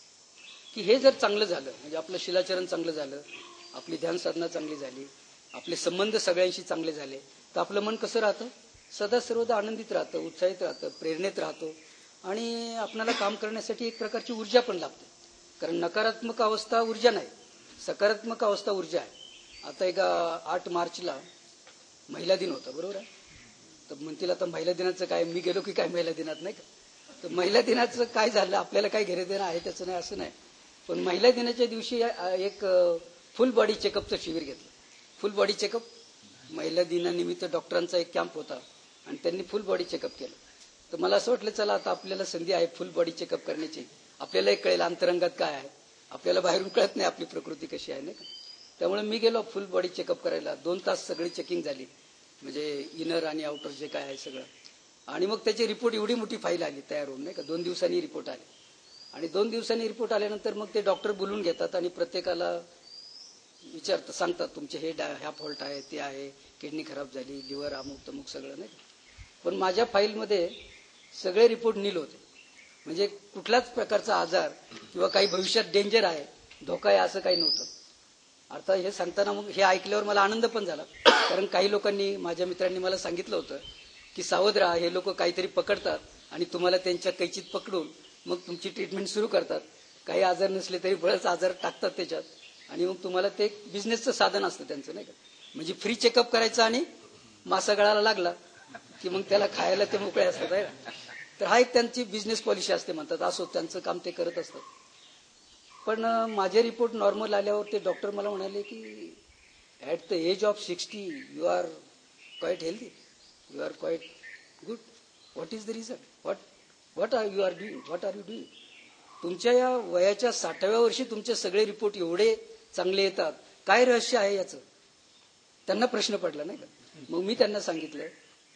की हे जर चांगलं झालं, म्हणजे आपलं शिलाचरण चांगलं झालं, आपली ध्यान साधना चांगली झाली, आपले संबंध सगळ्यांशी चांगले झाले, तर आपलं मन कसं राहतं, सदा सर्वदा आनंदित राहतं, उत्साहित राहतं, प्रेरणेत राहतो आणि आपल्याला काम करण्यासाठी एक प्रकारची ऊर्जा पण लागते. कारण नकारात्मक अवस्था ऊर्जा नाही, सकारात्मक अवस्था ऊर्जा आहे. आता एक आठ मार्चला महिला दिन होता, बरोबर आहे. तर म्हणतील आता महिला दिनाचं काय, मी गेलो की काय महिला दिनात, नाही का. तर महिला दिनाचं काय झालं, आपल्याला काय घेणं देणं आहे त्याचं नाही असं नाही. पण महिला दिनाच्या दिवशी एक फुल बॉडी चेकअपचं शिबिर घेतलं. फुल बॉडी चेकअप, महिला दिनानिमित्त डॉक्टरांचा एक कॅम्प होता आणि त्यांनी फुल बॉडी चेकअप केलं. तर मला असं वाटलं चला आता आपल्याला संधी आहे फुल बॉडी चेकअप करण्याची, आपल्यालाही कळेल अंतरंगात काय आहे, आपल्याला बाहेरून कळत नाही आपली प्रकृती कशी आहे, नाही का. त्यामुळे मी गेलो फुल बॉडी चेकअप करायला. दोन तास सगळी चेकिंग झाली, म्हणजे इनर आणि आउटर जे काय आहे सगळं. आणि मग त्याची रिपोर्ट एवढी मोठी फाईल आली तयार होऊन, नाही का. दोन दिवसांनी रिपोर्ट आली आणि दोन दिवसांनी रिपोर्ट आल्यानंतर मग ते डॉक्टर बोलून घेतात आणि प्रत्येकाला विचारतात, सांगतात तुमचे हे ह्या फॉल्ट आहे, ते आहे, किडनी खराब झाली, लिव्हर अमुक तमुक सगळं, नाही. पण माझ्या फाईलमध्ये सगळे रिपोर्ट नील होते, म्हणजे कुठल्याच प्रकारचा आजार किंवा काही भविष्यात डेंजर आहे, धोका आहे असं काही नव्हतं. अर्थात हे सांगताना मग हे ऐकल्यावर मला आनंद पण झाला, कारण काही लोकांनी, माझ्या मित्रांनी मला सांगितलं होतं की सावध राहा, हे लोक काहीतरी पकडतात आणि तुम्हाला त्यांच्या कैचीत पकडून मग तुमची ट्रीटमेंट सुरू करतात. काही आजार नसले तरी बरेच आजार टाकतात त्याच्यात आणि मग तुम्हाला ते एक बिझनेसचं साधन असतं त्यांचं, नाही का. म्हणजे फ्री चेकअप करायचं आणि मासा गळाला लागला की मग त्याला खायला ते मोकळे असतात, आहे ना. तर हा एक त्यांची बिझनेस पॉलिसी असते म्हणतात, असो त्यांचं काम ते करत असतात. पण माझे रिपोर्ट नॉर्मल आल्यावर ते डॉक्टर मला म्हणाले की at the age of sixty you are quite healthy, you are quite good, what is the reason, what what are you are doing, what are you doing. तुमच्या या वयाच्या साठाव्या वर्षी तुमचे सगळे रिपोर्ट एवढे चांगले येतात, काय रहस्य आहे याचं? त्यांना प्रश्न पडला नाही का. मग मी त्यांना सांगितलं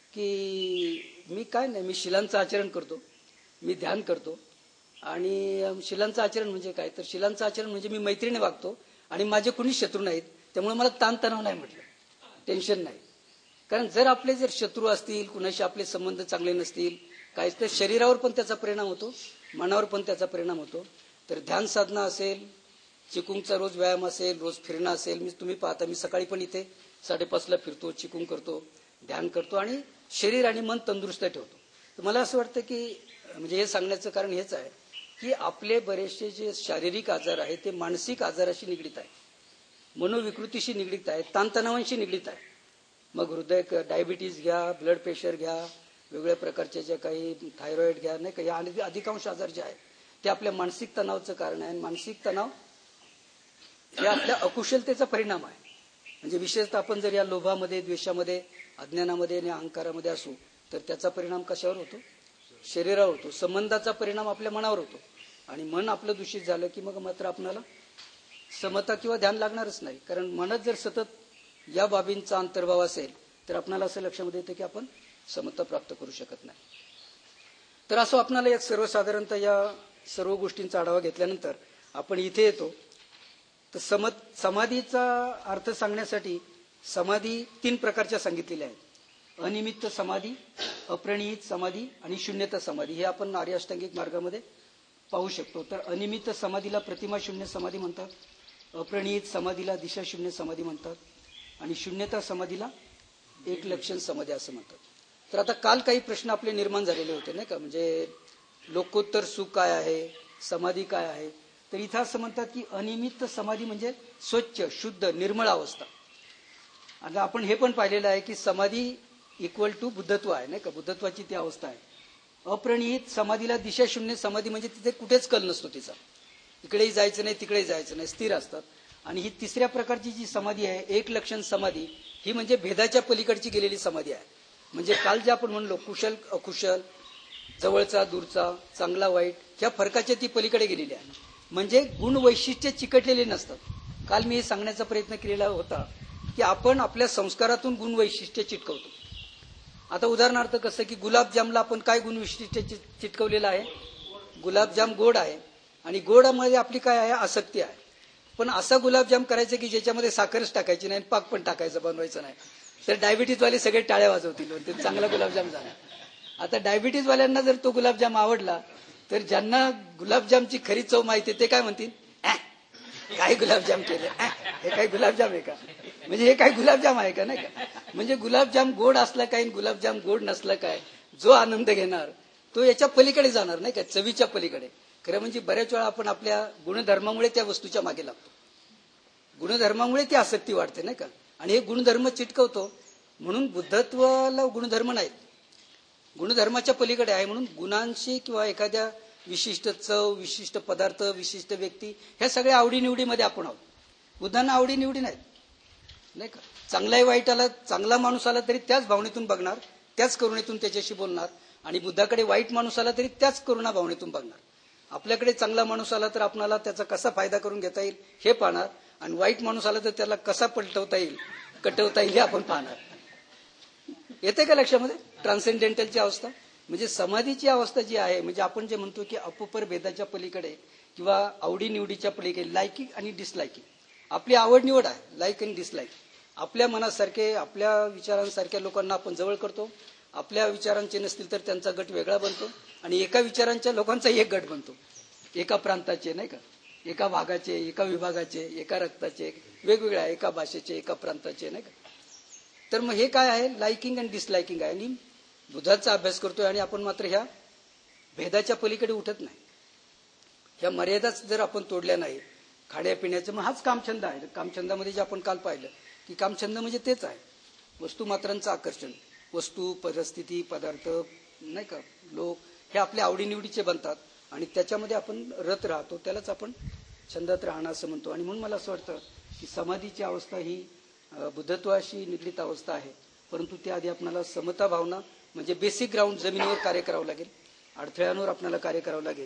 की मी काय नाही, मी शिलांचं आचरण करतो, मी ध्यान करतो. आणि शिलांचं आचरण म्हणजे काय, तर शिलांचं आचरण म्हणजे मी मैत्रीने वागतो आणि माझे कुणी शत्रू नाहीत, त्यामुळे मला ताणतणाव नाही म्हटलं, टेन्शन नाही. कारण जर आपले जर शत्रू असतील, कुणाशी आपले संबंध चांगले नसतील, काय तर शरीरावर पण त्याचा परिणाम होतो, मनावर पण त्याचा परिणाम होतो. तर ध्यान साधना असेल, चिकुंगचा रोज व्यायाम असेल, रोज फिरणं असेल, मी तुम्ही पाहता मी सकाळी पण इथे साडेपाचला फिरतो, चिकुंग करतो, ध्यान करतो आणि शरीर आणि मन तंदुरुस्त ठेवतो. तर मला असं वाटतं की म्हणजे हे सांगण्याचं कारण हेच आहे की आपले बरेचसे जे शारीरिक आजार आहे ते मानसिक आजाराशी निगडीत आहे, मनोविकृतीशी निगडीत आहे, ताणतणावांशी निगडीत आहे. मग हृदय डायबिटीज घ्या, ब्लड प्रेशर घ्या, वेगवेगळ्या प्रकारचे जे काही थायरॉइड घ्या, नाही का, या अधिकांश आजार जे आहेत ते आपल्या मानसिक तणावाचं कारण आहे. मानसिक तणाव हे आपल्या अकुशलतेचा परिणाम आहे. म्हणजे विशेषतः आपण जर या लोभामध्ये, द्वेषामध्ये, अज्ञानामध्ये आणि अहंकारामध्ये असू तर त्याचा परिणाम कशावर होतो? शरीरावर होतो. संबंधाचा परिणाम आपल्या मनावर होतो आणि मन आपलं दूषित झालं की मग मात्र आपल्याला समता किंवा ध्यान लागणारच नाही. कारण मनत जर सतत या बाबींचा अंतर्भाव असेल तर आपल्याला असं लक्षामध्ये येतं की आपण समता प्राप्त करू शकत नाही. तर असं आपल्याला एक सर्वसाधारणतः या सर्व गोष्टींचा आढावा घेतल्यानंतर आपण इथे येतो. तर समत समाधीचा अर्थ सांगण्यासाठी समाधी तीन प्रकारच्या सांगितलेल्या आहेत. अनिमित्त समाधी, अप्रणिहित समाधी आणि शून्यता समाधी, हे आपण आर्य अष्टांगिक मार्गामध्ये पाहू शकतो. तर अनिमित्त समाधीला प्रतिमा शून्य समाधी म्हणतात, अप्रणिहित समाधीला दिशा शून्य समाधी म्हणतात आणि शून्यता समाधीला एक लक्षण समाधी असं म्हणतात. तर आता काल काही प्रश्न आपले निर्माण झालेले होते नाही का, म्हणजे लोकोत्तर सुख काय आहे, समाधी काय आहे. तर इथं असं म्हणतात की अनिमित्त समाधी म्हणजे स्वच्छ, शुद्ध, निर्मळ अवस्था. आता आपण हे पण पाहिलेलं आहे की समाधी इक्वल टू बुद्धत्व आहे नाही का, बुद्धत्वाची ती अवस्था आहे. अप्रणिहित समाधीला दिशा शून्य समाधी म्हणजे तिथे कुठेच कल नसतो तिचा, इकडेही जायचं नाही तिकडेही जायचं नाही, स्थिर असतात. आणि ही तिसऱ्या प्रकारची जी समाधी आहे एक लक्षण समाधी, ही म्हणजे भेदाच्या पलीकडची गेलेली समाधी आहे. म्हणजे काल जे आपण म्हणलो कुशल अकुशल, जवळचा दूरचा, चांगला वाईट, ह्या फरकाच्या ती पलीकडे गेलेली आहे. म्हणजे गुण वैशिष्ट्य चिकटलेले नसतात. काल मी हे सांगण्याचा प्रयत्न केलेला होता की आपण आपल्या संस्कारातून गुण वैशिष्ट्य चिटकवतो. आता उदाहरणार्थ कसं की गुलाबजामला आपण काय गुण वैशिष्ट्य चिटकवलेलं आहे, गुलाबजाम गोड आहे आणि गोडामध्ये आपली काय आहे, आसक्ती आहे. पण असा गुलाबजाम करायचा की ज्याच्यामध्ये साखरच टाकायची नाही, पाक पण टाकायचं बनवायचं नाही, तर डायबिटीजवाले सगळे टाळ्या वाजवतील, ते चांगला गुलाबजाम झाला. आता डायबिटीजवाल्यांना जर तो गुलाबजाम आवडला तर ज्यांना गुलाबजामची खरी चव माहिती ते काय म्हणतील, काय गुलाबजाम केले, हे काय गुलाबजाम आहे का, म्हणजे हे काय गुलाबजाम आहे का, नाही का. म्हणजे गुलाबजाम गोड असला काय, गुलाबजाम गोड नसला काय, जो आनंद घेणार तो याच्या पलीकडे जाणार नाही का, चवीच्या पलीकडे. खरं म्हणजे बऱ्याच वेळा आपण आपल्या गुणधर्मामुळे त्या वस्तूच्या मागे लागतो, गुणधर्मामुळे ती आसक्ती वाढते नाही का. आणि हे गुणधर्म चिटकवतो. म्हणून बुद्धत्वाला गुणधर्म नाहीत, गुणधर्माच्या पलीकडे आहे. म्हणून गुणांशी किंवा एखाद्या विशिष्ट चव, विशिष्ट पदार्थ, विशिष्ट व्यक्ती, ह्या सगळ्या आवडीनिवडीमध्ये आपण आहोत. बुद्धांना आवडीनिवडी नाहीत नाही का. चांगलाही वाईट आला, चांगला माणूस आला तरी त्याच भावनेतून बघणार, त्याच करुणेतून त्याच्याशी बोलणार. आणि बुद्धाकडे वाईट माणूस आला तरी त्याच करुणा भावनेतून बघणार. आपल्याकडे चांगला माणूस आला तर आपल्याला त्याचा कसा फायदा करून घेता येईल हे पाहणार, आणि वाईट माणूस आला तर त्याला कसा पलटवता येईल, कटवता येईल हे आपण पाहणार. येते का लक्षामध्ये ट्रान्सेंडेंटलची अवस्था. म्हणजे समाधीची अवस्था जी आहे, म्हणजे आपण जे म्हणतो की अपुपर भेदाच्या पलीकडे किंवा आवडीनिवडीच्या पलीकडे, लायकिंग आणि डिसलायकिंग, आपली आवड निवड आहे, लाईक आणि डिसलाईक. आपल्या मनासारखे, आपल्या विचारांसारख्या लोकांना आपण जवळ करतो, आपल्या विचारांचे नसतील तर त्यांचा गट वेगळा बनतो, आणि एका विचारांच्या लोकांचा एक गट बनतो, एका प्रांताचे नाही का, एका भागाचे, एका विभागाचे, एका रक्ताचे, वेगवेगळ्या, एका भाषेचे, एका प्रांताचे नाही का. तर मग हे काय आहे, लायकिंग आणि डिसलायकिंग आहे. आणि बुद्धाचा अभ्यास करतोय आणि आपण मात्र ह्या भेदाच्या पलीकडे उठत नाही. ह्या मर्यादाच जर आपण तोडल्या नाही, खाण्यापिण्याचं, मग हाच कामछंद आहे. कामछंदामध्ये जे आपण काल पाहिलं की कामछंद म्हणजे तेच आहे, वस्तुमात्रांचं आकर्षण. वस्तू, परिस्थिती, पदार्थ नाही का, लोक, हे आपल्या आवडीनिवडीचे बनतात आणि त्याच्यामध्ये आपण रत राहतो, त्यालाच आपण छंदात राहणं असं म्हणतो. आणि म्हणून मला असं वाटतं की समाधीची अवस्था ही बुद्धत्वाशी निगडीत अवस्था आहे. परंतु त्याआधी आपल्याला समता भावना म्हणजे बेसिक ग्राउंड, जमिनीवर कार्य करावं लागेल, अडथळ्यांवर आपल्याला कार्य करावं लागेल.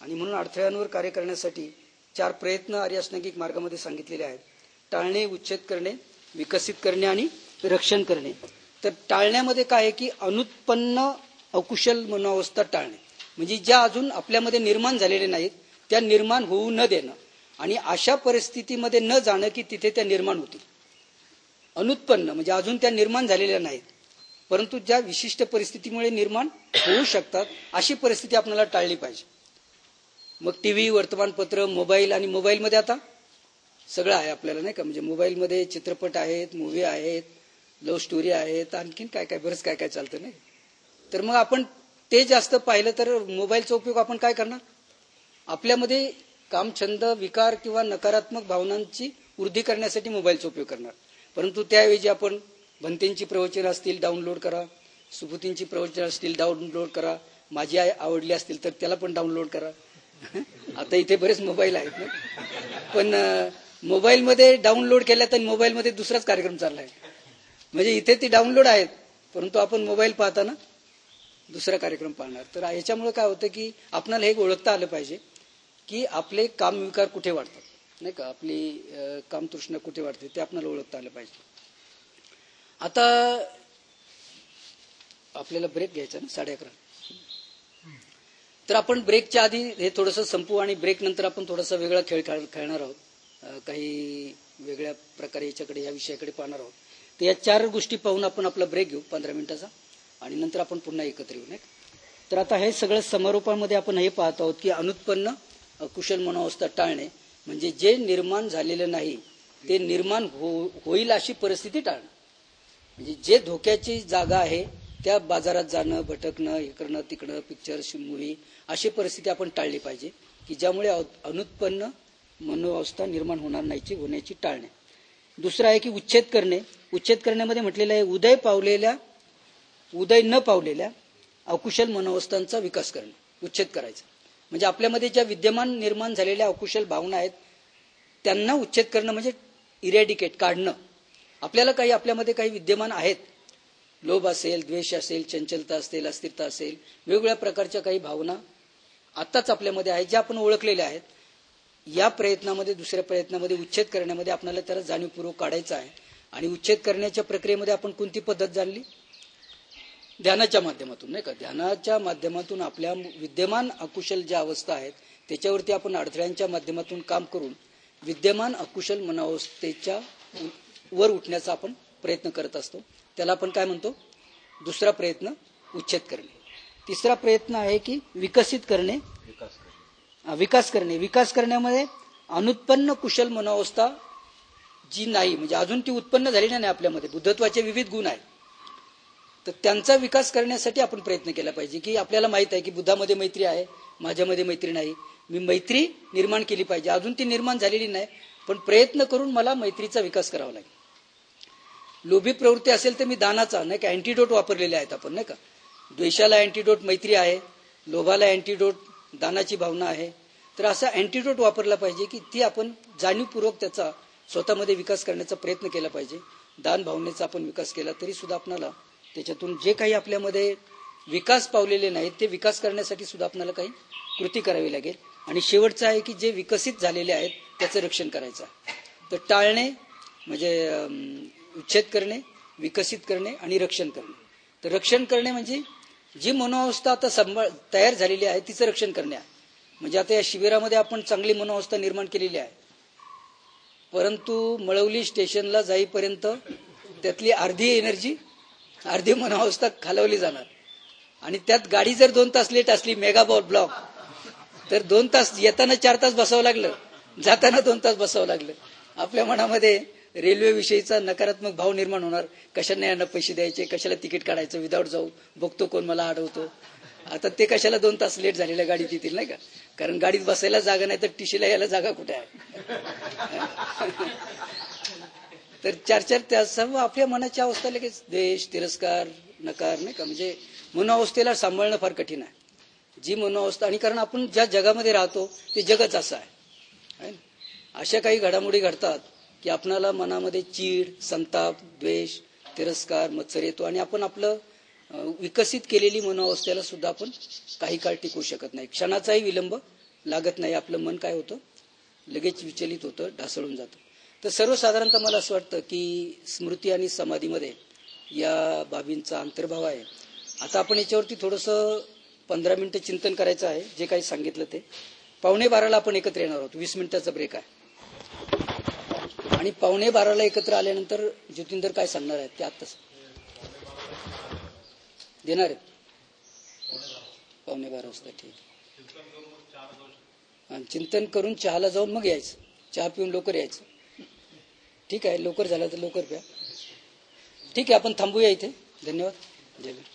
आणि म्हणून अडथळ्यांवर कार्य करण्यासाठी चार प्रयत्न आर्य अष्टांगिक मार्गामध्ये सांगितलेले आहेत. टाळणे, उच्छेद करणे, विकसित करणे आणि रक्षण करणे. तर टाळण्यामध्ये काय आहे की अनुत्पन्न अकुशल मनोअवस्था टाळणे, म्हणजे ज्या अजून आपल्यामध्ये निर्माण झालेल्या नाहीत त्या निर्माण होऊ न देणं आणि अशा परिस्थितीमध्ये न जाणं की तिथे त्या निर्माण होतील. अनुत्पन्न म्हणजे अजून त्या निर्माण झालेल्या नाहीत परंतु ज्या विशिष्ट परिस्थितीमुळे निर्माण होऊ शकतात अशी परिस्थिती आपल्याला टाळली पाहिजे. मग टीव्ही, वर्तमानपत्र, मोबाईल, आणि मोबाईलमध्ये आता सगळं आहे आपल्याला नाही का, म्हणजे मोबाईलमध्ये चित्रपट आहेत, मूव्ही आहेत, लव्ह स्टोरी आहेत, आणखीन काय काय बरंच काय काय चालतं नाही. तर मग आपण ते जास्त पाहिलं तर मोबाईलचा उपयोग आपण काय करणार, आपल्यामध्ये कामछंद, विकार किंवा नकारात्मक भावनांची वृद्धी करण्यासाठी मोबाईलचा उपयोग करणार. परंतु त्याऐवजी आपण भंतेंची प्रवचनं असतील डाउनलोड करा, सुभूतींची प्रवचनं असतील डाउनलोड करा, माझी आई आवडली असतील तर त्याला पण डाउनलोड करा. आता इथे बरेच मोबाईल आहेत ना, पण मोबाईलमध्ये डाउनलोड केल्या तर मोबाईलमध्ये दुसराच कार्यक्रम चाललाय. म्हणजे इथे ती डाउनलोड आहेत परंतु आपण मोबाईल पाहताना दुसरा कार्यक्रम पाहणार. तर याच्यामुळे काय होतं की आपल्याला हे ओळखता आलं पाहिजे की आपले कामविकार कुठे वाढतात नाही का, आपली कामतृष्णा कुठे वाढते ते आपल्याला ओळखता आलं पाहिजे. आता आपल्याला ब्रेक घ्यायचा ना साडे अकरा, तर आपण ब्रेकच्या आधी हे थोडंसं संपू आणि ब्रेक नंतर आपण थोडासा वेगळा खेळ खेळणार आहोत, काही वेगळ्या प्रकारे याच्याकडे या विषयाकडे पाहणार आहोत. तर या चार गोष्टी पाहून आपण आपला ब्रेक घेऊ पंधरा मिनिटाचा आणि नंतर आपण पुन्हा एकत्र येऊ. नाही तर आता हे सगळं समारोपामध्ये आपण हे पाहत आहोत की अनुत्पन्न कुशल मनोअवस्था टाळणे म्हणजे जे निर्माण झालेलं नाही ते निर्माण हो होईल अशी परिस्थिती टाळणं. म्हणजे जे धोक्याची जागा आहे त्या बाजारात जाणं, भटकणं, हे करणं, तिकडं पिक्चर, मूव्ही, अशी परिस्थिती आपण टाळली पाहिजे की ज्यामुळे अनुत्पन्न मनोअवस्था निर्माण होणार नाहीची होण्याची टाळणे. दुसरं आहे की उच्छेद करणे. उच्छेद करण्यामध्ये म्हटलेलं आहे उदय पावलेल्या उदय न पावलेल्या अकुशल मनोअवस्थांचा विकास करणे, उच्छेद करायचा. म्हणजे आपल्यामध्ये ज्या विद्यमान निर्माण झालेल्या अकुशल भावना आहेत त्यांना उच्छेद करणं म्हणजे इरॅडिकेट, काढणं. आपल्याला काही आपल्यामध्ये काही विद्यमान आहेत, लोभ असेल, द्वेष असेल, चंचलता असेल, अस्थिरता असेल, वेगवेगळ्या प्रकारच्या काही भावना आत्ताच आपल्यामध्ये आहेत ज्या आपण ओळखलेल्या आहेत. या प्रयत्नामध्ये, दुसऱ्या प्रयत्नामध्ये उच्छेद करण्यामध्ये आपल्याला त्याला जाणीवपूर्वक काढायचं आहे. आणि उच्छेद करण्याच्या प्रक्रियेमध्ये आपण कोणती पद्धत जाणली, ध्यानाच्या माध्यमातून नाही का, ध्यानाच्या माध्यमातून आपल्या विद्यमान अकुशल ज्या अवस्था आहेत त्याच्यावरती आपण अडथळ्यांच्या माध्यमातून काम करून विद्यमान अकुशल मनोअवस्थेच्या वर उठण्याचा आपण प्रयत्न करत असतो. त्याला आपण काय म्हणतो, दुसरा प्रयत्न उच्छेद करणे. तिसरा प्रयत्न आहे की विकसित करणे, विकास करणे. विकास करण्यामध्ये अनुत्पन्न कुशल मनोअवस्था जी नाही, म्हणजे अजून ती उत्पन्न झालेली नाही आपल्यामध्ये, बुद्धत्वाचे विविध गुण आहेत, तर त्यांचा विकास करण्यासाठी आपण प्रयत्न केला पाहिजे. की आपल्याला माहित आहे की बुद्धामध्ये मैत्री आहे, माझ्यामध्ये मैत्री नाही, मी मैत्री निर्माण केली पाहिजे. अजून ती निर्माण झालेली नाही पण प्रयत्न करून मला मैत्रीचा विकास करावा लागेल. लोभी प्रवृत्ती असेल तर मी दानाचा नाही का अँटीडोट वापरलेले आहेत आपण नाही का. द्वेषाला अँटीडोट मैत्री आहे, लोभाला अँटीडोट दानाची भावना आहे. तर असा अँटीडोट वापरला पाहिजे की ती आपण जाणीवपूर्वक त्याचा स्वतःमध्ये विकास करण्याचा प्रयत्न केला पाहिजे. दान भावनेचा आपण विकास केला तरी सुद्धा आपल्याला त्याच्यातून जे काही आपल्यामध्ये विकास पावलेले नाहीत ते विकास करण्यासाठी सुद्धा आपल्याला काही कृती करावी लागेल. आणि शेवटचं आहे की जे विकसित झालेले आहेत त्याचं रक्षण करायचं आहे. तर टाळणे म्हणजे उच्छेद करणे, विकसित करणे आणि रक्षण करणे. तर रक्षण करणे म्हणजे जी मनोअवस्था आता संभाळ तयार झालेली आहे तिचं रक्षण करणे आहे. म्हणजे आता या शिबिरामध्ये आपण चांगली मनोअवस्था निर्माण केलेली आहे परंतु मळवली स्टेशनला जाईपर्यंत त्यातली अर्धी एनर्जी, अर्धी मनोअवस्था खालवली जाणार. आणि त्यात गाडी जर दोन तास लेट असली, मेगा बॉल ब्लॉक, तर दोन तास येताना चार तास बसावं लागलं, जाताना दोन तास बसावं लागलं. आपल्या मनामध्ये रेल्वे विषयीचा नकारात्मक भाव निर्माण होणार. कशाला यांना पैसे द्यायचे, कशाला तिकीट काढायचं, विदाऊट जाऊ, बघतो कोण मला अडवतो. आता ते कशाला दोन तास लेट झालेल्या गाडीत येतील नाही का, कारण गाडीत बसायला जागा नाही तर टीशीला यायला जागा कुठे आहे. तर चार चार त्या सर्व आपल्या मनाच्या अवस्था लगेच द्वेष, तिरस्कार, नकार नाही का, म्हणजे मनोअवस्थेला सांभाळणं फार कठीण आहे. जी मनोअवस्था, आणि कारण आपण ज्या जगामध्ये राहतो ते जगच असं आहे. अशा काही घडामोडी घडतात की आपणाला मनामध्ये चीड, संताप, द्वेष, तिरस्कार, मत्सर येतो आणि आपण आपलं विकसित केलेली मनोअवस्थेला सुद्धा आपण काही काळ टिकवू शकत नाही. क्षणाचाही विलंब लागत नाही, आपलं मन काय होतं लगेच विचलित होतं, ढासळून जातं. तर सर्वसाधारणतः मला असं वाटतं की स्मृती आणि समाधीमध्ये या बाबींचा अंतर्भाव आहे. आता आपण याच्यावरती थोडंसं पंधरा मिनिटं चिंतन करायचं आहे. जे काही सांगितलं ते पावणे बाराला आपण एकत्र येणार आहोत. वीस मिनिटाचा ब्रेक आहे आणि पावणे बाराला एकत्र आल्यानंतर ज्योतिंदर काय सांगणार आहेत ते आत्ताच देणार आहेत. पावणे बारा वाजता ठीक. आणि चिंतन करून चहाला जाऊन मग यायचं. चहा पिऊन लवकर यायचं. ठीक आहे, लवकर झालं तर लवकर प्या. ठीक आहे, आपण थांबूया इथे. धन्यवाद. जय भीम.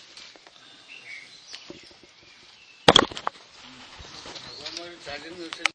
चालेल.